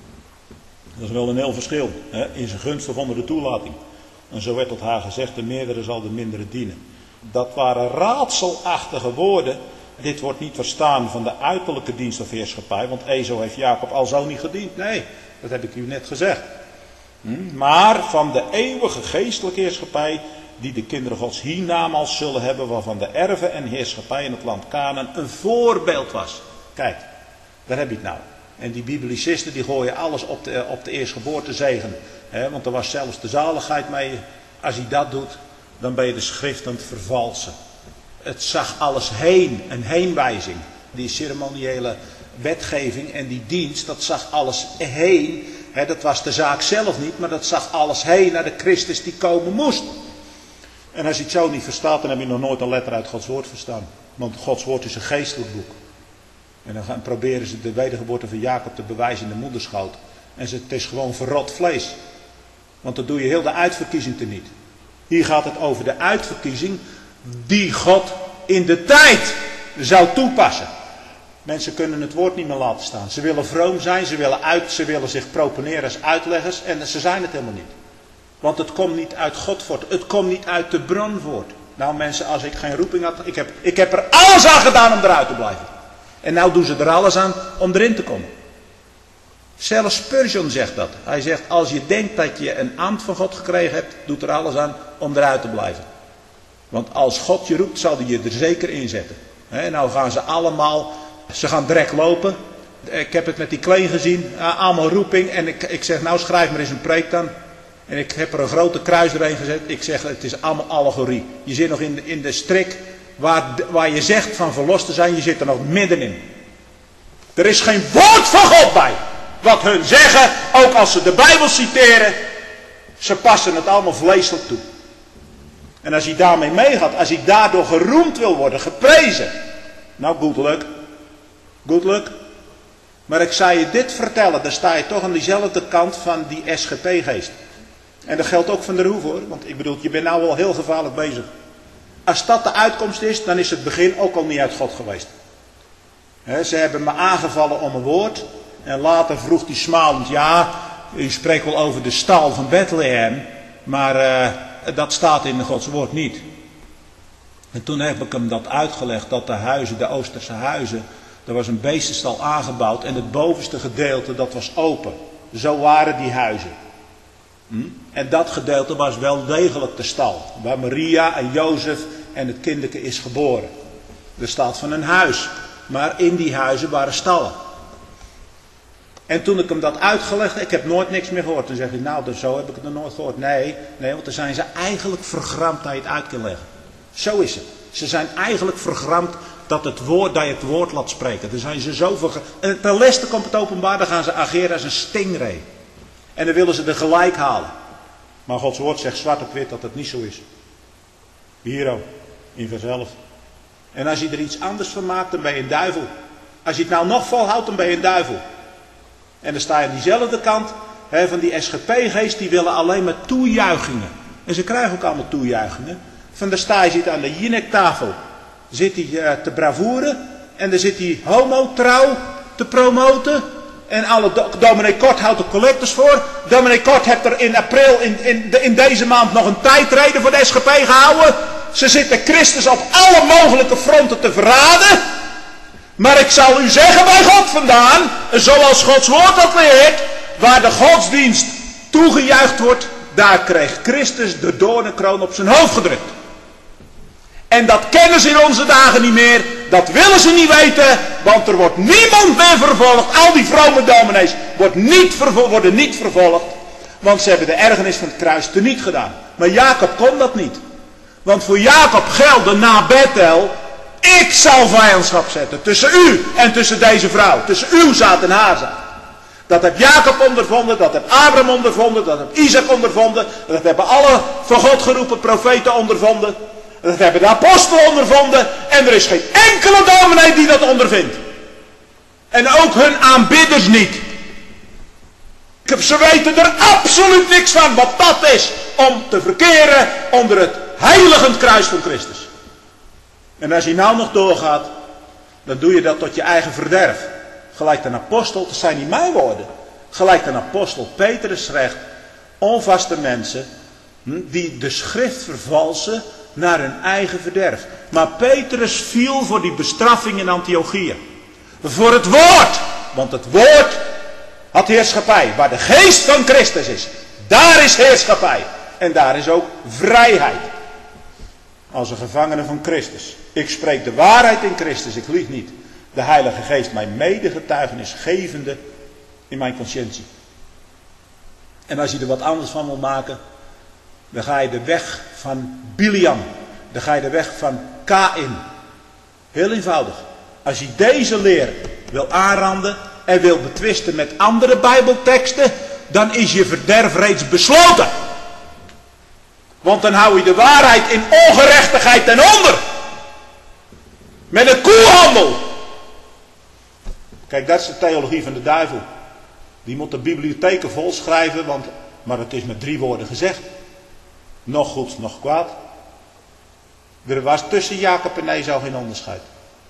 Dat is wel een heel verschil. Hè? In zijn gunst of onder de toelating. En zo werd tot haar gezegd, de meerdere zal de mindere dienen. Dat waren raadselachtige woorden. Dit wordt niet verstaan van de uiterlijke dienst of heerschappij. Want zo heeft Jacob al zo niet gediend. Nee, dat heb ik u net gezegd. Maar van de eeuwige geestelijke heerschappij die de kinderen Gods hiernamaals zullen hebben, waarvan de erven en heerschappij in het land Kanaan een voorbeeld was. Kijk, daar heb je het nou. En die biblicisten die gooien alles op de eerstgeboortezegen. Want er was zelfs de zaligheid mee. Als hij dat doet, dan ben je de schrift aan het vervalsen. Het zag alles heen, een heenwijzing. Die ceremoniële wetgeving en die dienst, dat zag alles heen. Dat was de zaak zelf niet, maar dat zag alles heen naar de Christus die komen moest. En als je het zo niet verstaat, dan heb je nog nooit een letter uit Gods woord verstaan. Want Gods woord is een geestelijk boek. En dan proberen ze de wedergeboorte van Jacob te bewijzen in de moederschoot. En het is gewoon verrot vlees. Want dan doe je heel de uitverkiezing teniet. Hier gaat het over de uitverkiezing die God in de tijd zou toepassen. Mensen kunnen het woord niet meer laten staan. Ze willen vroom zijn, ze willen zich proponeren als uitleggers en ze zijn het helemaal niet. Want het komt niet uit God voort, het komt niet uit de bron voort. Nou mensen, als ik geen roeping had, ik heb er alles aan gedaan om eruit te blijven. En nou doen ze er alles aan om erin te komen. Zelfs Spurgeon zegt dat. Hij zegt, als je denkt dat je een ambt van God gekregen hebt, doet er alles aan om eruit te blijven. Want als God je roept, zal hij je er zeker in zetten. En nou gaan ze allemaal, ze gaan direct lopen. Ik heb het met die Kleen gezien, allemaal roeping. En ik zeg, nou schrijf maar eens een preek dan. En ik heb er een grote kruis doorheen gezet. Ik zeg, het is allemaal allegorie. Je zit nog in de strik waar je zegt van verlost te zijn, je zit er nog middenin. Er is geen woord van God bij. Wat hun zeggen, ook als ze de Bijbel citeren, ze passen het allemaal vleeselijk toe. En als hij daarmee meegaat, als hij daardoor geroemd wil worden, geprezen. Nou, good luck. Maar ik zou je dit vertellen, dan sta je toch aan diezelfde kant van die SGP-geest. En dat geldt ook van de Roef hoor, want ik bedoel, je bent nou wel heel gevaarlijk bezig. Als dat de uitkomst is, dan is het begin ook al niet uit God geweest. Ze hebben me aangevallen om een woord. En later vroeg hij smalend, ja, u spreekt wel over de stal van Bethlehem, maar dat staat in Gods woord niet. En toen heb ik hem dat uitgelegd, dat de huizen, de Oosterse huizen, er was een beestenstal aangebouwd en het bovenste gedeelte, dat was open. Zo waren die huizen. En dat gedeelte was wel degelijk de stal, waar Maria en Jozef en het kinderke is geboren. Er staat van een huis, maar in die huizen waren stallen. En toen ik hem dat uitgelegd, ik heb nooit niks meer gehoord. Dan zeg ik, nou, zo heb ik het nog nooit gehoord. Nee, want dan zijn ze eigenlijk vergramd dat je het uit kan leggen. Zo is het. Ze zijn eigenlijk vergramd dat je het woord laat spreken. Dan zijn ze zo vergramd. En ten leste komt het openbaar, dan gaan ze ageren als een stingray. En dan willen ze er gelijk halen. Maar Gods woord zegt zwart op wit dat het niet zo is. Hier ook, in vers 11. En als je er iets anders van maakt, dan ben je een duivel. Als je het nou nog volhoudt, dan ben je een duivel. En dan sta je aan diezelfde kant van die SGP-geest, die willen alleen maar toejuichingen. En ze krijgen ook allemaal toejuichingen. Van daar sta je, zit aan de Jinek-tafel, zit hij te bravoeren. En dan zit hij homo-trouw te promoten. En dominee Kort houdt de collectors voor. Dominee Kort heeft er in april, in deze maand, nog een tijdreden voor de SGP gehouden. Ze zitten Christus op alle mogelijke fronten te verraden. Maar ik zal u zeggen bij God vandaan, zoals Gods woord dat leert, waar de godsdienst toegejuicht wordt, daar kreeg Christus de doornenkroon op zijn hoofd gedrukt. En dat kennen ze in onze dagen niet meer, dat willen ze niet weten, want er wordt niemand meer vervolgd. Al die vrome dominees worden niet vervolgd, want ze hebben de ergernis van het kruis teniet gedaan. Maar Jacob kon dat niet. Want voor Jacob geldde na Bethel, ik zal vijandschap zetten tussen u en tussen deze vrouw. Tussen uw zaad en haar zaad. Dat heb Jacob ondervonden, dat heb Abraham ondervonden, dat heb Isaac ondervonden. Dat hebben alle van God geroepen profeten ondervonden. Dat hebben de apostelen ondervonden. En er is geen enkele dominee die dat ondervindt. En ook hun aanbidders niet. Ze weten er absoluut niks van wat dat is om te verkeren onder het heiligend kruis van Christus. En als je nou nog doorgaat, dan doe je dat tot je eigen verderf. Gelijk een apostel, dat zijn niet mijn woorden. Gelijk een apostel Petrus zegt, onvaste mensen die de schrift vervalsen naar hun eigen verderf. Maar Petrus viel voor die bestraffing in Antiochië. Voor het woord, want het woord had heerschappij. Waar de geest van Christus is, daar is heerschappij. En daar is ook vrijheid. Als een gevangene van Christus. Ik spreek de waarheid in Christus, ik lieg niet. De Heilige Geest mijn medegetuigenis gevende in mijn conscientie. En als je er wat anders van wil maken, dan ga je de weg van Biliam. Dan ga je de weg van Kain. Heel eenvoudig. Als je deze leer wil aanranden en wil betwisten met andere Bijbelteksten, dan is je verderf reeds besloten. Want dan hou je de waarheid in ongerechtigheid ten onder. Met een koehandel. Kijk, dat is de theologie van de duivel. Die moet de bibliotheken volschrijven, maar het is met 3 woorden gezegd. Nog goed, nog kwaad. Er was tussen Jacob en Esau geen onderscheid.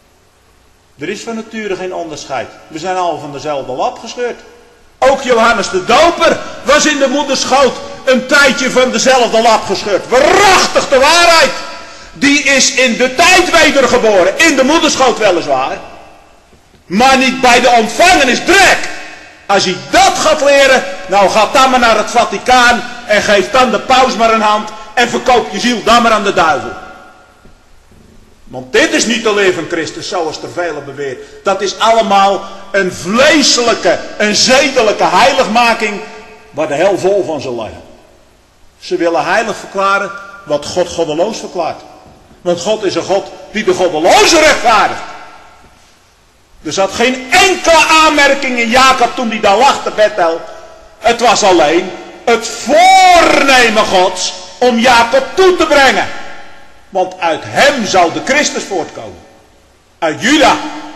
Er is van nature geen onderscheid. We zijn al van dezelfde lap gescheurd. Ook Johannes de Doper was in de moederschoot een tijdje van dezelfde lap gescheurd. Waarachtig de waarheid. Die is in de tijd wedergeboren. In de moederschoot weliswaar. Maar niet bij de ontvangenis direct. Als je dat gaat leren, nou gaat dan maar naar het Vaticaan en geef dan de paus maar een hand en verkoop je ziel dan maar aan de duivel. Want dit is niet de leer van Christus, zoals er velen beweert. Dat is allemaal een vleeselijke, een zedelijke heiligmaking waar de hel vol van zal liggen. Ze willen heilig verklaren wat God goddeloos verklaart. Want God is een God die de goddeloze rechtvaardigt. Er zat geen enkele aanmerking in Jacob toen hij daar lag te Bethel. Het was alleen het voornemen Gods om Jacob toe te brengen. Want uit hem zou de Christus voortkomen. Uit Juda.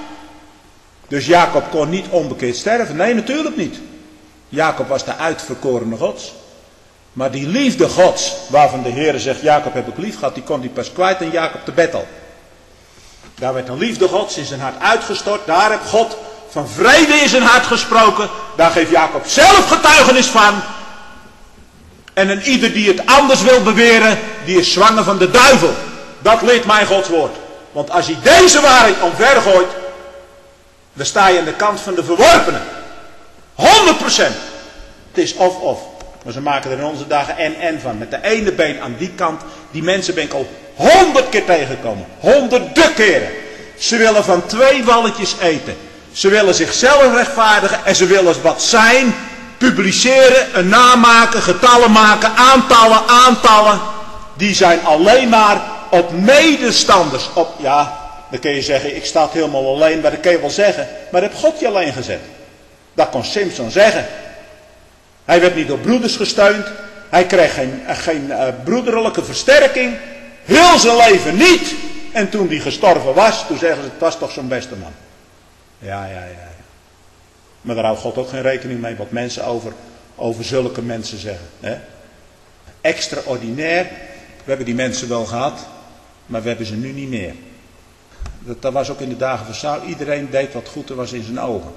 Dus Jacob kon niet onbekeerd sterven. Nee, natuurlijk niet. Jacob was de uitverkorene Gods. Maar die liefde Gods, waarvan de Heer zegt, Jacob heb ik lief gehad, die kon hij pas kwijt in Jacob te Bethel. Daar werd een liefde Gods in zijn hart uitgestort. Daar heeft God van vrede in zijn hart gesproken. Daar geeft Jacob zelf getuigenis van. En een ieder die het anders wil beweren, die is zwanger van de duivel. Dat leert mij Gods woord. Want als je deze waarheid omvergooit, dan sta je aan de kant van de verworpenen. 100%. Het is of. Maar ze maken er in onze dagen en van. Met de ene been aan die kant. Die mensen ben ik al 100 keer tegengekomen. 100 keren. Ze willen van 2 walletjes eten. Ze willen zichzelf rechtvaardigen. En ze willen wat zijn. Publiceren, een naam maken, getallen maken, aantallen. Die zijn alleen maar op medestanders. Dan kun je zeggen, ik sta helemaal alleen. Maar dat kun je wel zeggen. Maar heb God je alleen gezet? Dat kon Simpson zeggen. Hij werd niet door broeders gesteund. Hij kreeg geen broederlijke versterking. Heel zijn leven niet. En toen hij gestorven was, toen zeggen ze, het was toch zo'n beste man. Ja. Maar daar houdt God ook geen rekening mee wat mensen over zulke mensen zeggen. Hè? Extraordinair. We hebben die mensen wel gehad. Maar we hebben ze nu niet meer. Dat was ook in de dagen van Saul. Iedereen deed wat goed er was in zijn ogen.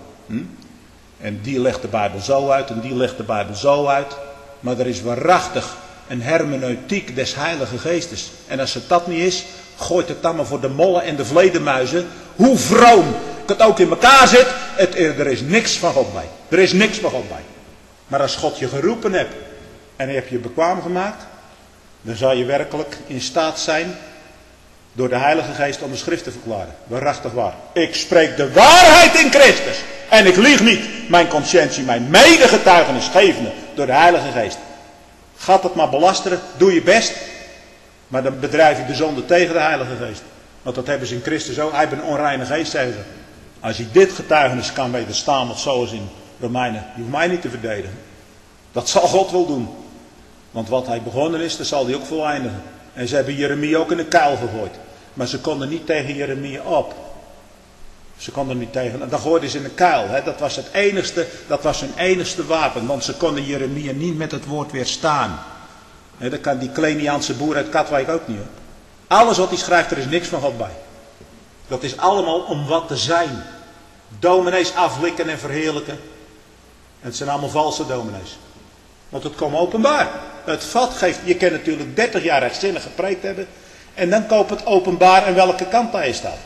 En die legt de Bijbel zo uit. En die legt de Bijbel zo uit. Maar er is waarachtig een hermeneutiek des Heilige Geestes. En als het dat niet is, gooit het dan maar voor de mollen en de vleermuizen. Hoe vroom het ook in elkaar zit. Er is niks van God bij. Er is niks van God bij. Maar als God je geroepen hebt en hij heeft je bekwaam gemaakt, dan zal je werkelijk in staat zijn door de Heilige Geest om de schrift te verklaren. Waarachtig waar. Ik spreek de waarheid in Christus. En ik lieg niet. Mijn conscientie, mijn medegetuigenis gevende door de Heilige Geest. Gaat het maar belasteren. Doe je best. Maar dan bedrijf je de zonde tegen de Heilige Geest. Want dat hebben ze in Christus ook. Hij heeft een onreine geest, zeggen ze. Als je dit getuigenis kan wederstaan, wat zoals Romeinen, je hoeft mij niet te verdedigen. Dat zal God wel doen. Want wat hij begonnen is, dat zal hij ook voleindigen. En ze hebben Jeremia ook in een kuil gegooid. Maar ze konden niet tegen Jeremia op. Ze konden er niet tegen. En dan gooiden ze in een kuil. Hè. Dat was het enigste, dat was hun enigste wapen. Want ze konden Jeremia niet met het woord weerstaan. Hè, dat kan die Kleniaanse boer uit Katwijk ook niet. Hoor. Alles wat hij schrijft, er is niks van God bij. Dat is allemaal om wat te zijn. Dominees aflikken en verheerlijken. En het zijn allemaal valse dominees. Want het komt openbaar. Het vat geeft, je kan natuurlijk 30 jaar rechtzinnig gepreekt hebben. En dan koopt het openbaar en welke kant hij staat.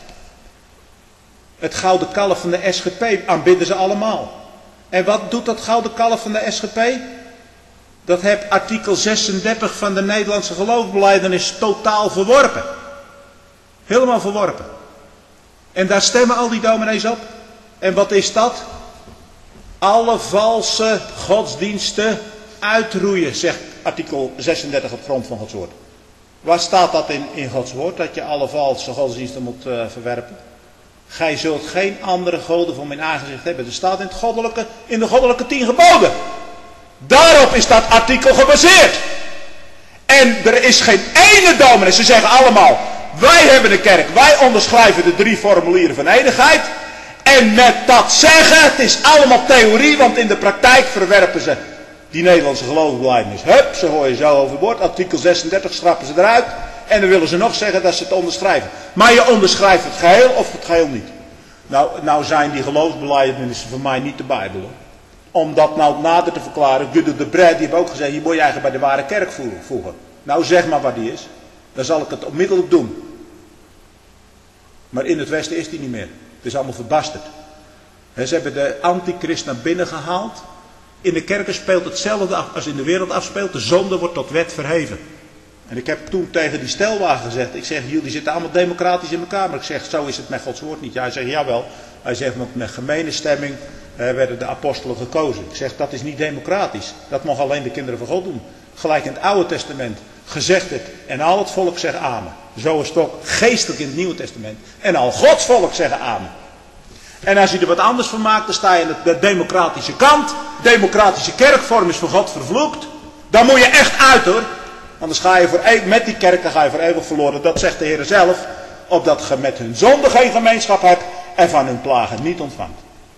Het gouden kalf van de SGP aanbidden ze allemaal. En wat doet dat gouden kalf van de SGP? Dat heeft artikel 36 van de Nederlandse geloofsbelijdenis totaal verworpen. Helemaal verworpen. En daar stemmen al die dominees op. En wat is dat? Alle valse godsdiensten uitroeien, zegt artikel 36 op grond van Gods woord. Waar staat dat in Gods woord? Dat je alle valse godsdiensten moet verwerpen. Gij zult geen andere goden voor mijn aangezicht hebben. Dat staat in de goddelijke 10 geboden. Daarop is dat artikel gebaseerd. En er is geen ene dominee. Ze zeggen allemaal, wij hebben een kerk. Wij onderschrijven de 3 formulieren van eeuwigheid. En met dat zeggen, het is allemaal theorie. Want in de praktijk verwerpen ze die Nederlandse geloofsbelijdenis. Hup, ze gooien zo overboord. Artikel 36 schrappen ze eruit. En dan willen ze nog zeggen dat ze het onderschrijven. Maar je onderschrijft het geheel of het geheel niet. Nou zijn die geloofsbelijdenissen voor mij niet de Bijbel. Hoor. Om dat nou nader te verklaren. Guido de Brij, die heeft ook gezegd, hier moet je eigenlijk bij de ware kerk voegen. Nou zeg maar waar die is. Dan zal ik het onmiddellijk doen. Maar in het Westen is die niet meer. Het is allemaal verbasterd. Ze hebben de antichrist naar binnen gehaald. In de kerken speelt hetzelfde af als in de wereld afspeelt. De zonde wordt tot wet verheven. En ik heb toen tegen die stelwagen gezegd. Ik zeg, jullie zitten allemaal democratisch in elkaar. Maar ik zeg, zo is het met Gods woord niet. Ja, hij zegt, jawel. Hij zegt, want met gemene stemming werden de apostelen gekozen. Ik zeg, dat is niet democratisch. Dat mogen alleen de kinderen van God doen. Gelijk in het Oude Testament. Gezegd het. En al het volk zegt amen. Zo is het ook geestelijk in het Nieuwe Testament. En al Gods volk zeggen amen. En als je er wat anders van maakt, dan sta je aan de democratische kant. Democratische kerkvorm is voor God vervloekt. Dan moet je echt uit hoor. Anders ga je met die kerken ga je voor eeuwig verloren. Dat zegt de Heer zelf. Opdat je met hun zonde geen gemeenschap hebt. En van hun plagen niet ontvangt.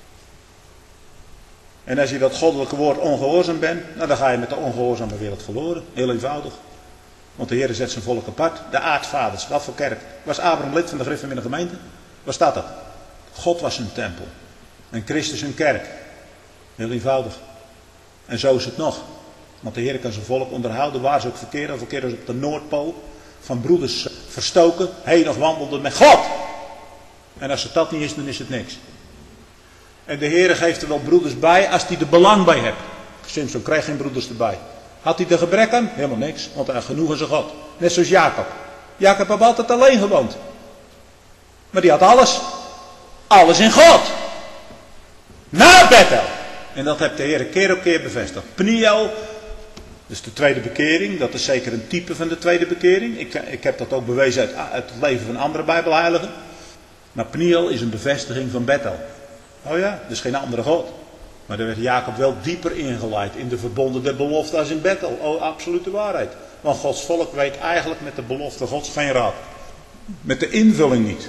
En als je dat goddelijke woord ongehoorzaam bent. Nou dan ga je met de ongehoorzame wereld verloren. Heel eenvoudig. Want de Heer zet zijn volk apart. De aartsvaders. Wat voor kerk? Was Abraham lid van de Griffeminne gemeente? Waar staat dat? God was hun tempel. En Christus hun kerk. Heel eenvoudig. En zo is het nog. Want de Heer kan zijn volk onderhouden waar ze ook verkeren. Of verkeren ze op de Noordpool. Van broeders verstoken. Heen nog wandelden met God. En als het dat niet is, dan is het niks. En de Heer geeft er wel broeders bij als hij er belang bij hebt. Simpson kreeg geen broeders erbij. Had hij er gebrek aan? Helemaal niks. Want hij had genoeg aan zijn God. Net zoals Jacob. Jacob had altijd alleen gewoond. Maar die had alles. Alles in God. Na Bethel. En dat heeft de Heer keer op keer bevestigd. Pniel. Dus de tweede bekering. Dat is zeker een type van de tweede bekering. Ik heb dat ook bewezen uit het leven van andere Bijbelheiligen. Maar Pniel is een bevestiging van Bethel. Oh ja, dus geen andere God. Maar daar werd Jacob wel dieper ingeleid in de verbonden der belofte als in Bethel. Oh, absolute waarheid. Want Gods volk weet eigenlijk met de belofte Gods geen raad. Met de invulling niet.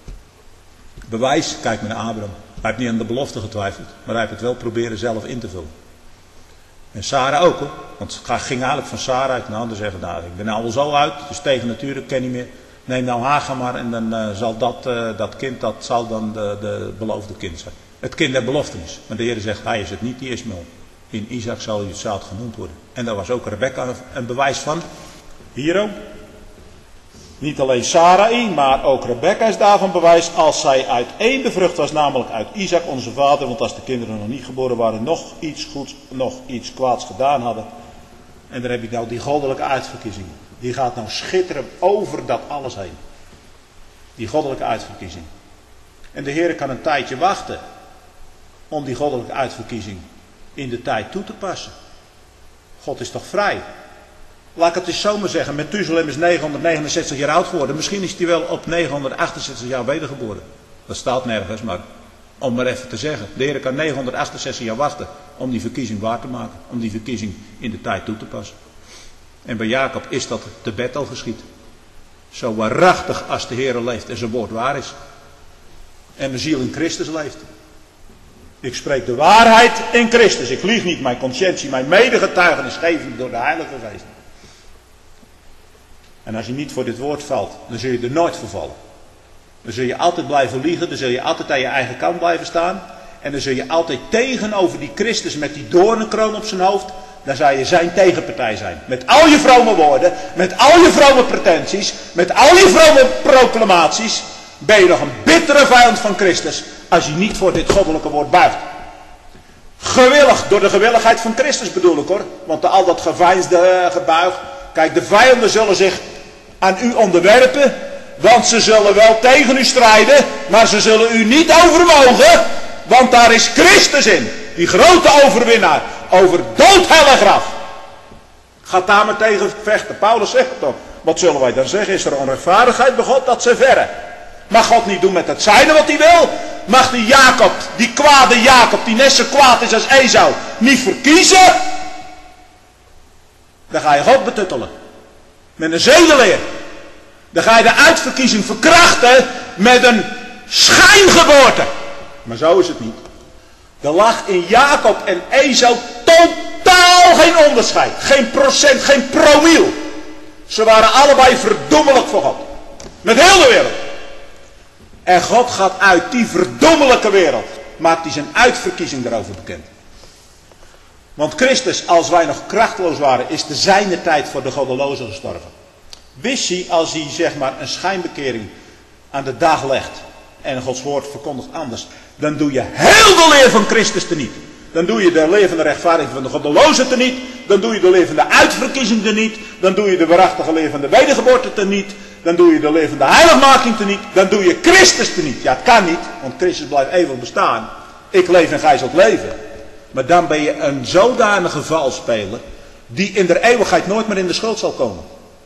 Bewijs, kijk maar naar Abraham. Hij heeft niet aan de belofte getwijfeld. Maar hij heeft het wel proberen zelf in te vullen. En Sarah ook hoor. Want het ging eigenlijk van Sarah uit. Nou, dan zeggen nou, ik ben nou al zo uit. Dus tegen natuurlijk ken niet meer. Neem nou Hagar maar en dan zal dat kind, dat zal dan de beloofde kind zijn. Het kind der beloftenis. Maar de Heer zegt, hij is het niet, die Ismael. In Isaac zal hij het zaad genoemd worden. En daar was ook Rebecca een bewijs van. Hier ook. Niet alleen Sarai, maar ook Rebecca is daarvan bewijs. Als zij uit één bevrucht was, namelijk uit Isaac onze vader. Want als de kinderen nog niet geboren waren, nog iets goeds, nog iets kwaads gedaan hadden. En dan heb je nou die goddelijke uitverkiezing. Die gaat nou schitteren over dat alles heen. Die goddelijke uitverkiezing. En de Heer kan een tijdje wachten. Om die goddelijke uitverkiezing in de tijd toe te passen. God is toch vrij? Laat ik het eens zomaar zeggen. Methuselem is 969 jaar oud geworden. Misschien is hij wel op 968 jaar wedergeboren. Dat staat nergens, maar Om maar even te zeggen. De Heer kan 968 jaar wachten om die verkiezing waar te maken. Om die verkiezing in de tijd toe te passen. En bij Jacob is dat te Bethel geschied. Zo waarachtig als de Heer leeft en zijn woord waar is. En de ziel in Christus leeft. Ik spreek de waarheid in Christus. Ik lieg niet, mijn conscientie, mijn medegetuigenis geven door de Heilige Geest. En als je niet voor dit woord valt, dan zul je er nooit voor vallen. Dan zul je altijd blijven liegen, dan zul je altijd aan je eigen kant blijven staan. En dan zul je altijd tegenover die Christus met die doornenkroon op zijn hoofd, dan zou je zijn tegenpartij zijn. Met al je vrome woorden, met al je vrome pretenties, met al je vrome proclamaties, ben je nog een bittere vijand van Christus als je niet voor dit goddelijke woord buigt. Gewillig, door de gewilligheid van Christus bedoel ik hoor. Want al dat geveinsde gebuig. Kijk, de vijanden zullen zich aan u onderwerpen. Want ze zullen wel tegen u strijden. Maar ze zullen u niet overmogen. Want daar is Christus in. Die grote overwinnaar. Over dood, hel en graf. Gaat daar maar tegen vechten. Paulus zegt het ook. Wat zullen wij dan zeggen? Is er onrechtvaardigheid bij God? Dat ze verre. Mag God niet doen met het zijne wat hij wil? Mag die Jacob, die kwade Jacob, die net zo kwaad is als Esau, niet verkiezen? Dan ga je God betuttelen. Met een zedenleer. Dan ga je de uitverkiezing verkrachten met een schijngeboorte. Maar zo is het niet. Er lag in Jacob en Esau totaal geen onderscheid. Geen procent, geen promiel. Ze waren allebei verdommelijk voor God. Met heel de wereld. En God gaat uit die verdommelijke wereld, maakt hij zijn uitverkiezing daarover bekend. Want Christus, als wij nog krachteloos waren, is te zijner tijd voor de goddelozen gestorven. Wist hij, als hij zeg maar een schijnbekering aan de dag legt en Gods woord verkondigt anders, dan doe je heel de leer van Christus teniet. Dan doe je de leer van de rechtvaardiging van de goddelozen teniet. Dan doe je de leer van de uitverkiezing teniet. Dan doe je de waarachtige leer van de wedergeboorte teniet. Dan doe je de leer van de heiligmaking teniet. Dan doe je Christus teniet. Ja, het kan niet, want Christus blijft eeuwig bestaan. Ik leef en gij zult leven. Maar dan ben je een zodanige valspeler die in de eeuwigheid nooit meer in de schuld zal komen.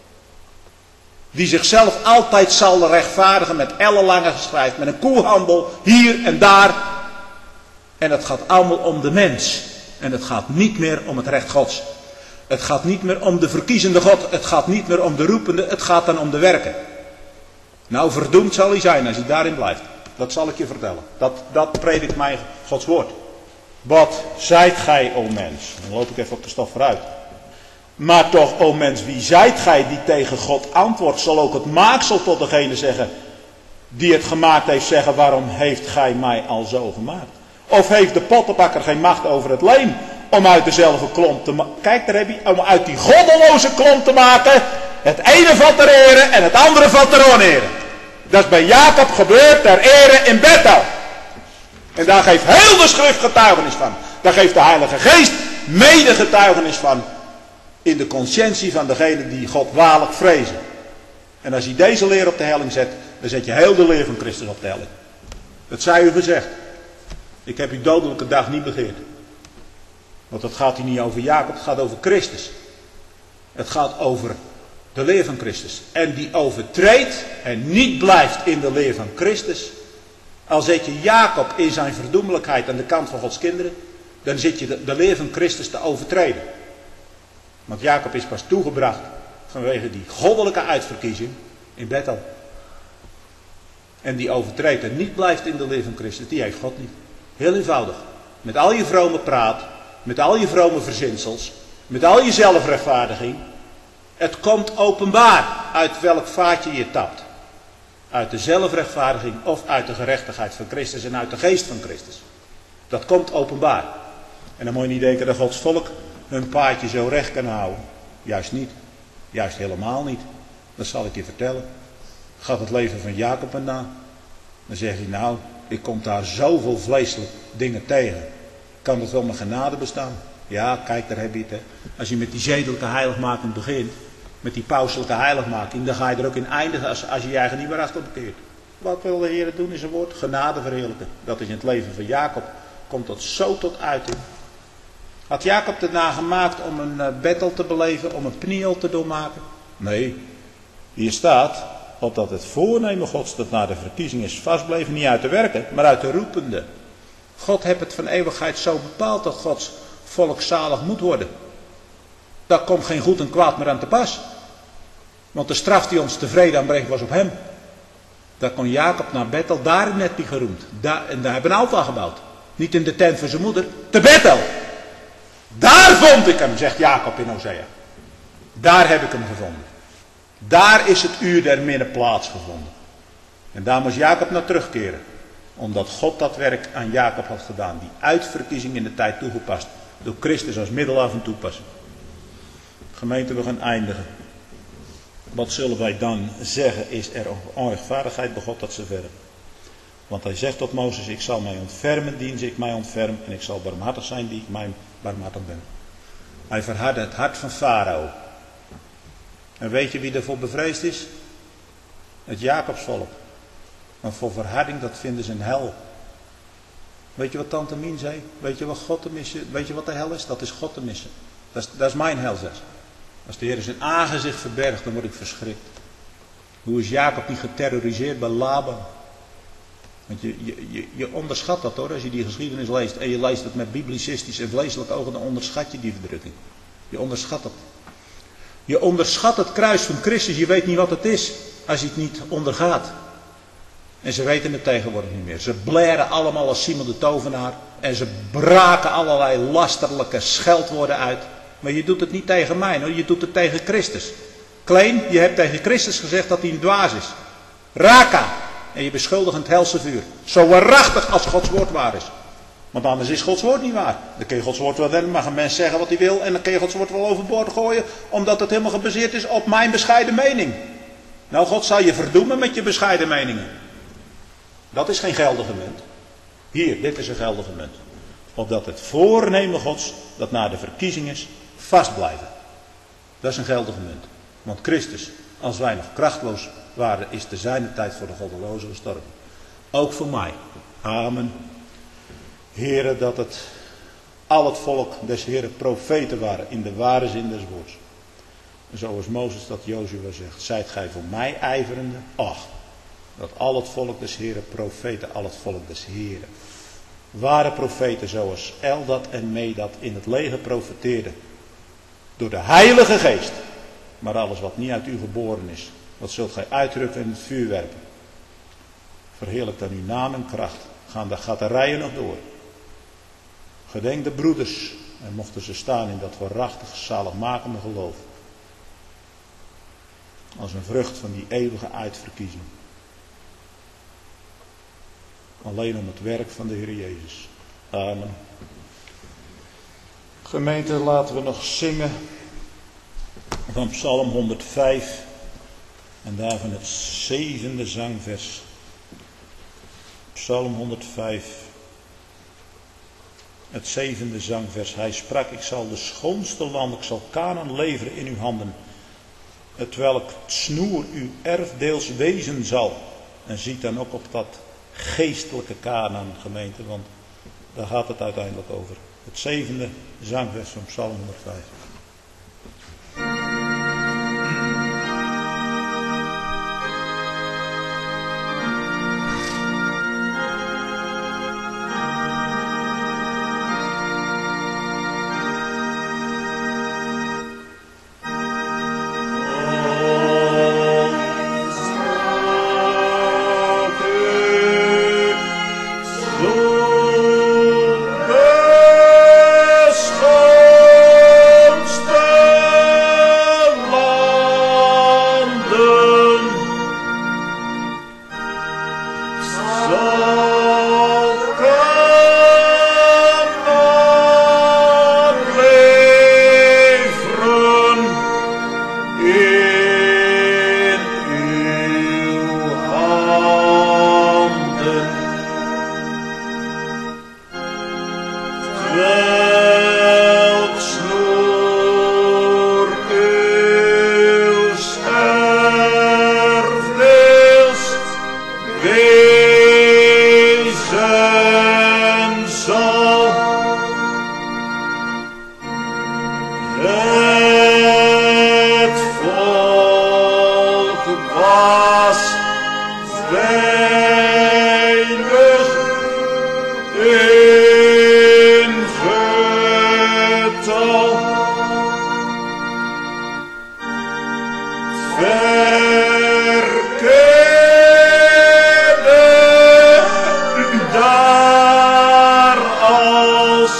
Die zichzelf altijd zal rechtvaardigen met ellenlange geschrijf, met een koehandel hier en daar. En het gaat allemaal om de mens. En het gaat niet meer om het recht Gods. Het gaat niet meer om de verkiezende God. Het gaat niet meer om de roepende. Het gaat dan om de werken. Nou, verdoemd zal hij zijn als hij daarin blijft. Dat zal ik je vertellen. Dat predikt mij Gods woord. Wat zijt gij, o mens? Dan loop ik even op de stof vooruit. Maar toch, o mens, wie zijt gij die tegen God antwoordt? Zal ook het maaksel tot degene zeggen die het gemaakt heeft zeggen, waarom heeft gij mij al zo gemaakt? Of heeft de pottenbakker geen macht over het leem om uit dezelfde klomp te maken? Kijk, daar heb je, om uit die goddeloze klomp te maken. Het ene valt ter ere en het andere valt ter onere. Dat is bij Jacob gebeurd ter ere in Bethel. En daar geeft heel de schrift getuigenis van. Daar geeft de Heilige Geest mede getuigenis van. In de conscientie van degenen die God waarlijk vrezen. En als hij deze leer op de helling zet, dan zet je heel de leer van Christus op de helling. Dat zij u gezegd. Ik heb uw dodelijke dag niet begeerd. Want het gaat hier niet over Jacob, het gaat over Christus. Het gaat over de leer van Christus. En die overtreedt en niet blijft in de leer van Christus. Al zet je Jacob in zijn verdoemelijkheid aan de kant van Gods kinderen, dan zit je de leer van Christus te overtreden. Want Jacob is pas toegebracht vanwege die goddelijke uitverkiezing in Bethel. En die overtreedt en niet blijft in de leer van Christus, die heeft God niet. Heel eenvoudig. Met al je vrome praat, met al je vrome verzinsels, met al je zelfrechtvaardiging. Het komt openbaar uit welk vaatje je tapt. Uit de zelfrechtvaardiging of uit de gerechtigheid van Christus en uit de geest van Christus. Dat komt openbaar. En dan moet je niet denken dat Gods volk hun paadje zo recht kan houden. Juist niet. Juist helemaal niet. Dat zal ik je vertellen. Gaat het leven van Jacob vandaan. Dan zeg je nou, ik kom daar zoveel vleeselijke dingen tegen. Kan dat wel met genade bestaan? Ja, kijk, daar heb je het. Hè. Als je met die zedelijke heiligmaking begint, met die pauselijke heiligmaking, dan ga je er ook in eindigen als je je eigen niet meer achter bekeert. Wat wil de Heer doen in zijn woord? Genade verheerlijken. Dat is in het leven van Jacob. Komt dat zo tot uiting. Had Jacob erna gemaakt om een Bethel te beleven, om een Pniel te doormaken? Nee. Hier staat, opdat het voornemen Gods dat na de verkiezing is vastbleven, niet uit de werken, maar uit de roepende. God heeft het van eeuwigheid zo bepaald dat Gods volk zalig moet worden. Daar komt geen goed en kwaad meer aan te pas. Want de straf die ons tevreden aanbrengt was op hem. Daar kon Jacob naar Bethel, daar net die geroemd. En daar hebben een altaar gebouwd. Niet in de tent van zijn moeder, te Bethel. Daar vond ik hem, zegt Jacob in Hosea. Daar heb ik hem gevonden. Daar is het uur der minne plaatsgevonden. En daar moest Jacob naar terugkeren. Omdat God dat werk aan Jacob had gedaan. Die uitverkiezing in de tijd toegepast. Door Christus als middelaar van toepassing. Gemeente, we gaan eindigen. Wat zullen wij dan zeggen? Is er onrechtvaardigheid bij God tot zover? Want hij zegt tot Mozes, ik zal mij ontfermen, dien ik mij ontferm. En ik zal barmhartig zijn, die ik mij barmhartig ben. Hij verhardde het hart van Farao. En weet je wie ervoor bevreesd is? Het Jacobsvolk. Maar voor verharding, dat vinden ze een hel. Weet je wat tante Mien zei? Weet je wat God te missen? Weet je wat de hel is? Dat is God te missen. Dat is mijn hel, zegt ze. Als de Heer zijn aangezicht verbergt, dan word ik verschrikt. Hoe is Jacob niet geterroriseerd bij Laban? Want je onderschat dat hoor, als je die geschiedenis leest. En je leest het met biblicistisch en vleeselijke ogen, dan onderschat je die verdrukking. Je onderschat het. Je onderschat het kruis van Christus, je weet niet wat het is, als je het niet ondergaat. En ze weten het tegenwoordig niet meer. Ze blaren allemaal als Simon de tovenaar. En ze braken allerlei lasterlijke scheldwoorden uit. Maar je doet het niet tegen mij hoor, je doet het tegen Christus. Klein, je hebt tegen Christus gezegd dat hij een dwaas is. Raka. En je beschuldigt het helse vuur. Zo waarachtig als Gods woord waar is. Want anders is Gods woord niet waar. Dan kun je Gods woord wel hebben, mag een mens zeggen wat hij wil. En dan kun je Gods woord wel overboord gooien. Omdat het helemaal gebaseerd is op mijn bescheiden mening. Nou, God zal je verdoemen met je bescheiden meningen. Dat is geen geldige munt. Hier, dit is een geldige munt. Opdat het voornemen Gods, dat na de verkiezing is, vast blijven. Dat is een geldige munt. Want Christus, als wij nog krachtloos waren, is te zijner tijd voor de goddelozen gestorven. Ook voor mij. Amen. Heren, dat het al het volk des Heren profeten waren in de ware zin des woords. Zoals Mozes dat Jozua zegt. Zijt gij voor mij ijverende? Ach, dat al het volk des Heren profeten, al het volk des Heren. Ware profeten zoals Eldad en Medad in het leger profeteerden. Door de Heilige Geest. Maar alles wat niet uit u geboren is, dat zult gij uitrukken in het vuur werpen. Verheerlijk dan uw naam en kracht. Gaan de gatterijen nog door. Gedenk de broeders. En mochten ze staan in dat waarachtig zaligmakende geloof. Als een vrucht van die eeuwige uitverkiezing. Alleen om het werk van de Heer Jezus. Amen. Gemeente, laten we nog zingen van Psalm 105 en daarvan het 7e zangvers. Psalm 105, het 7e zangvers. Hij sprak, ik zal de schoonste land, ik zal Kanaan leveren in uw handen, het welk snoer uw erfdeels wezen zal. En ziet dan ook op dat geestelijke Kanaan, gemeente, want daar gaat het uiteindelijk over. Het 7e zangvers van Psalm 105. Weinig daar als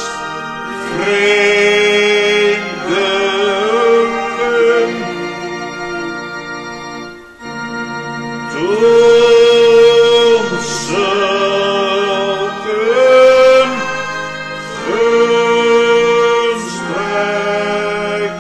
vreemdelingen. Toen zulken gunstrijk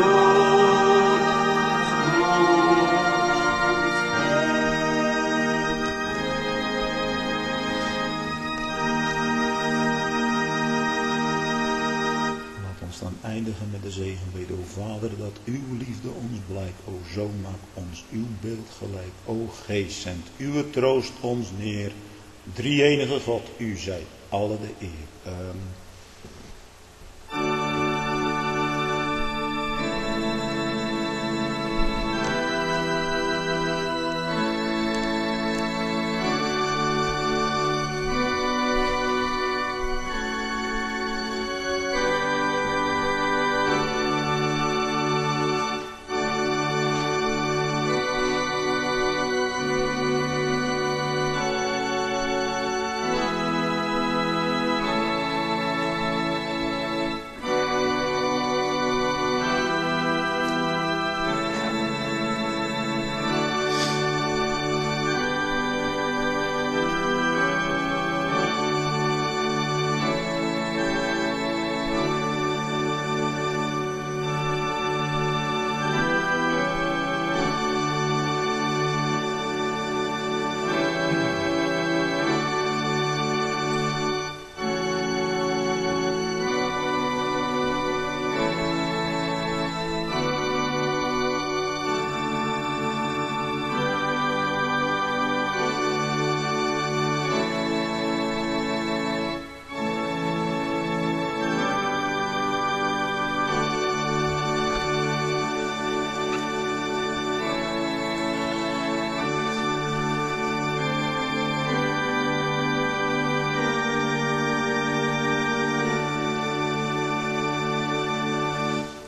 Laat ons dan eindigen met de zegenbede. O Vader, dat uw liefde ons blijkt. O Zoon, maak ons uw beeld gelijk. O Geest, zendt uw troost ons neer. Drie-enige God, u zij alle de eer.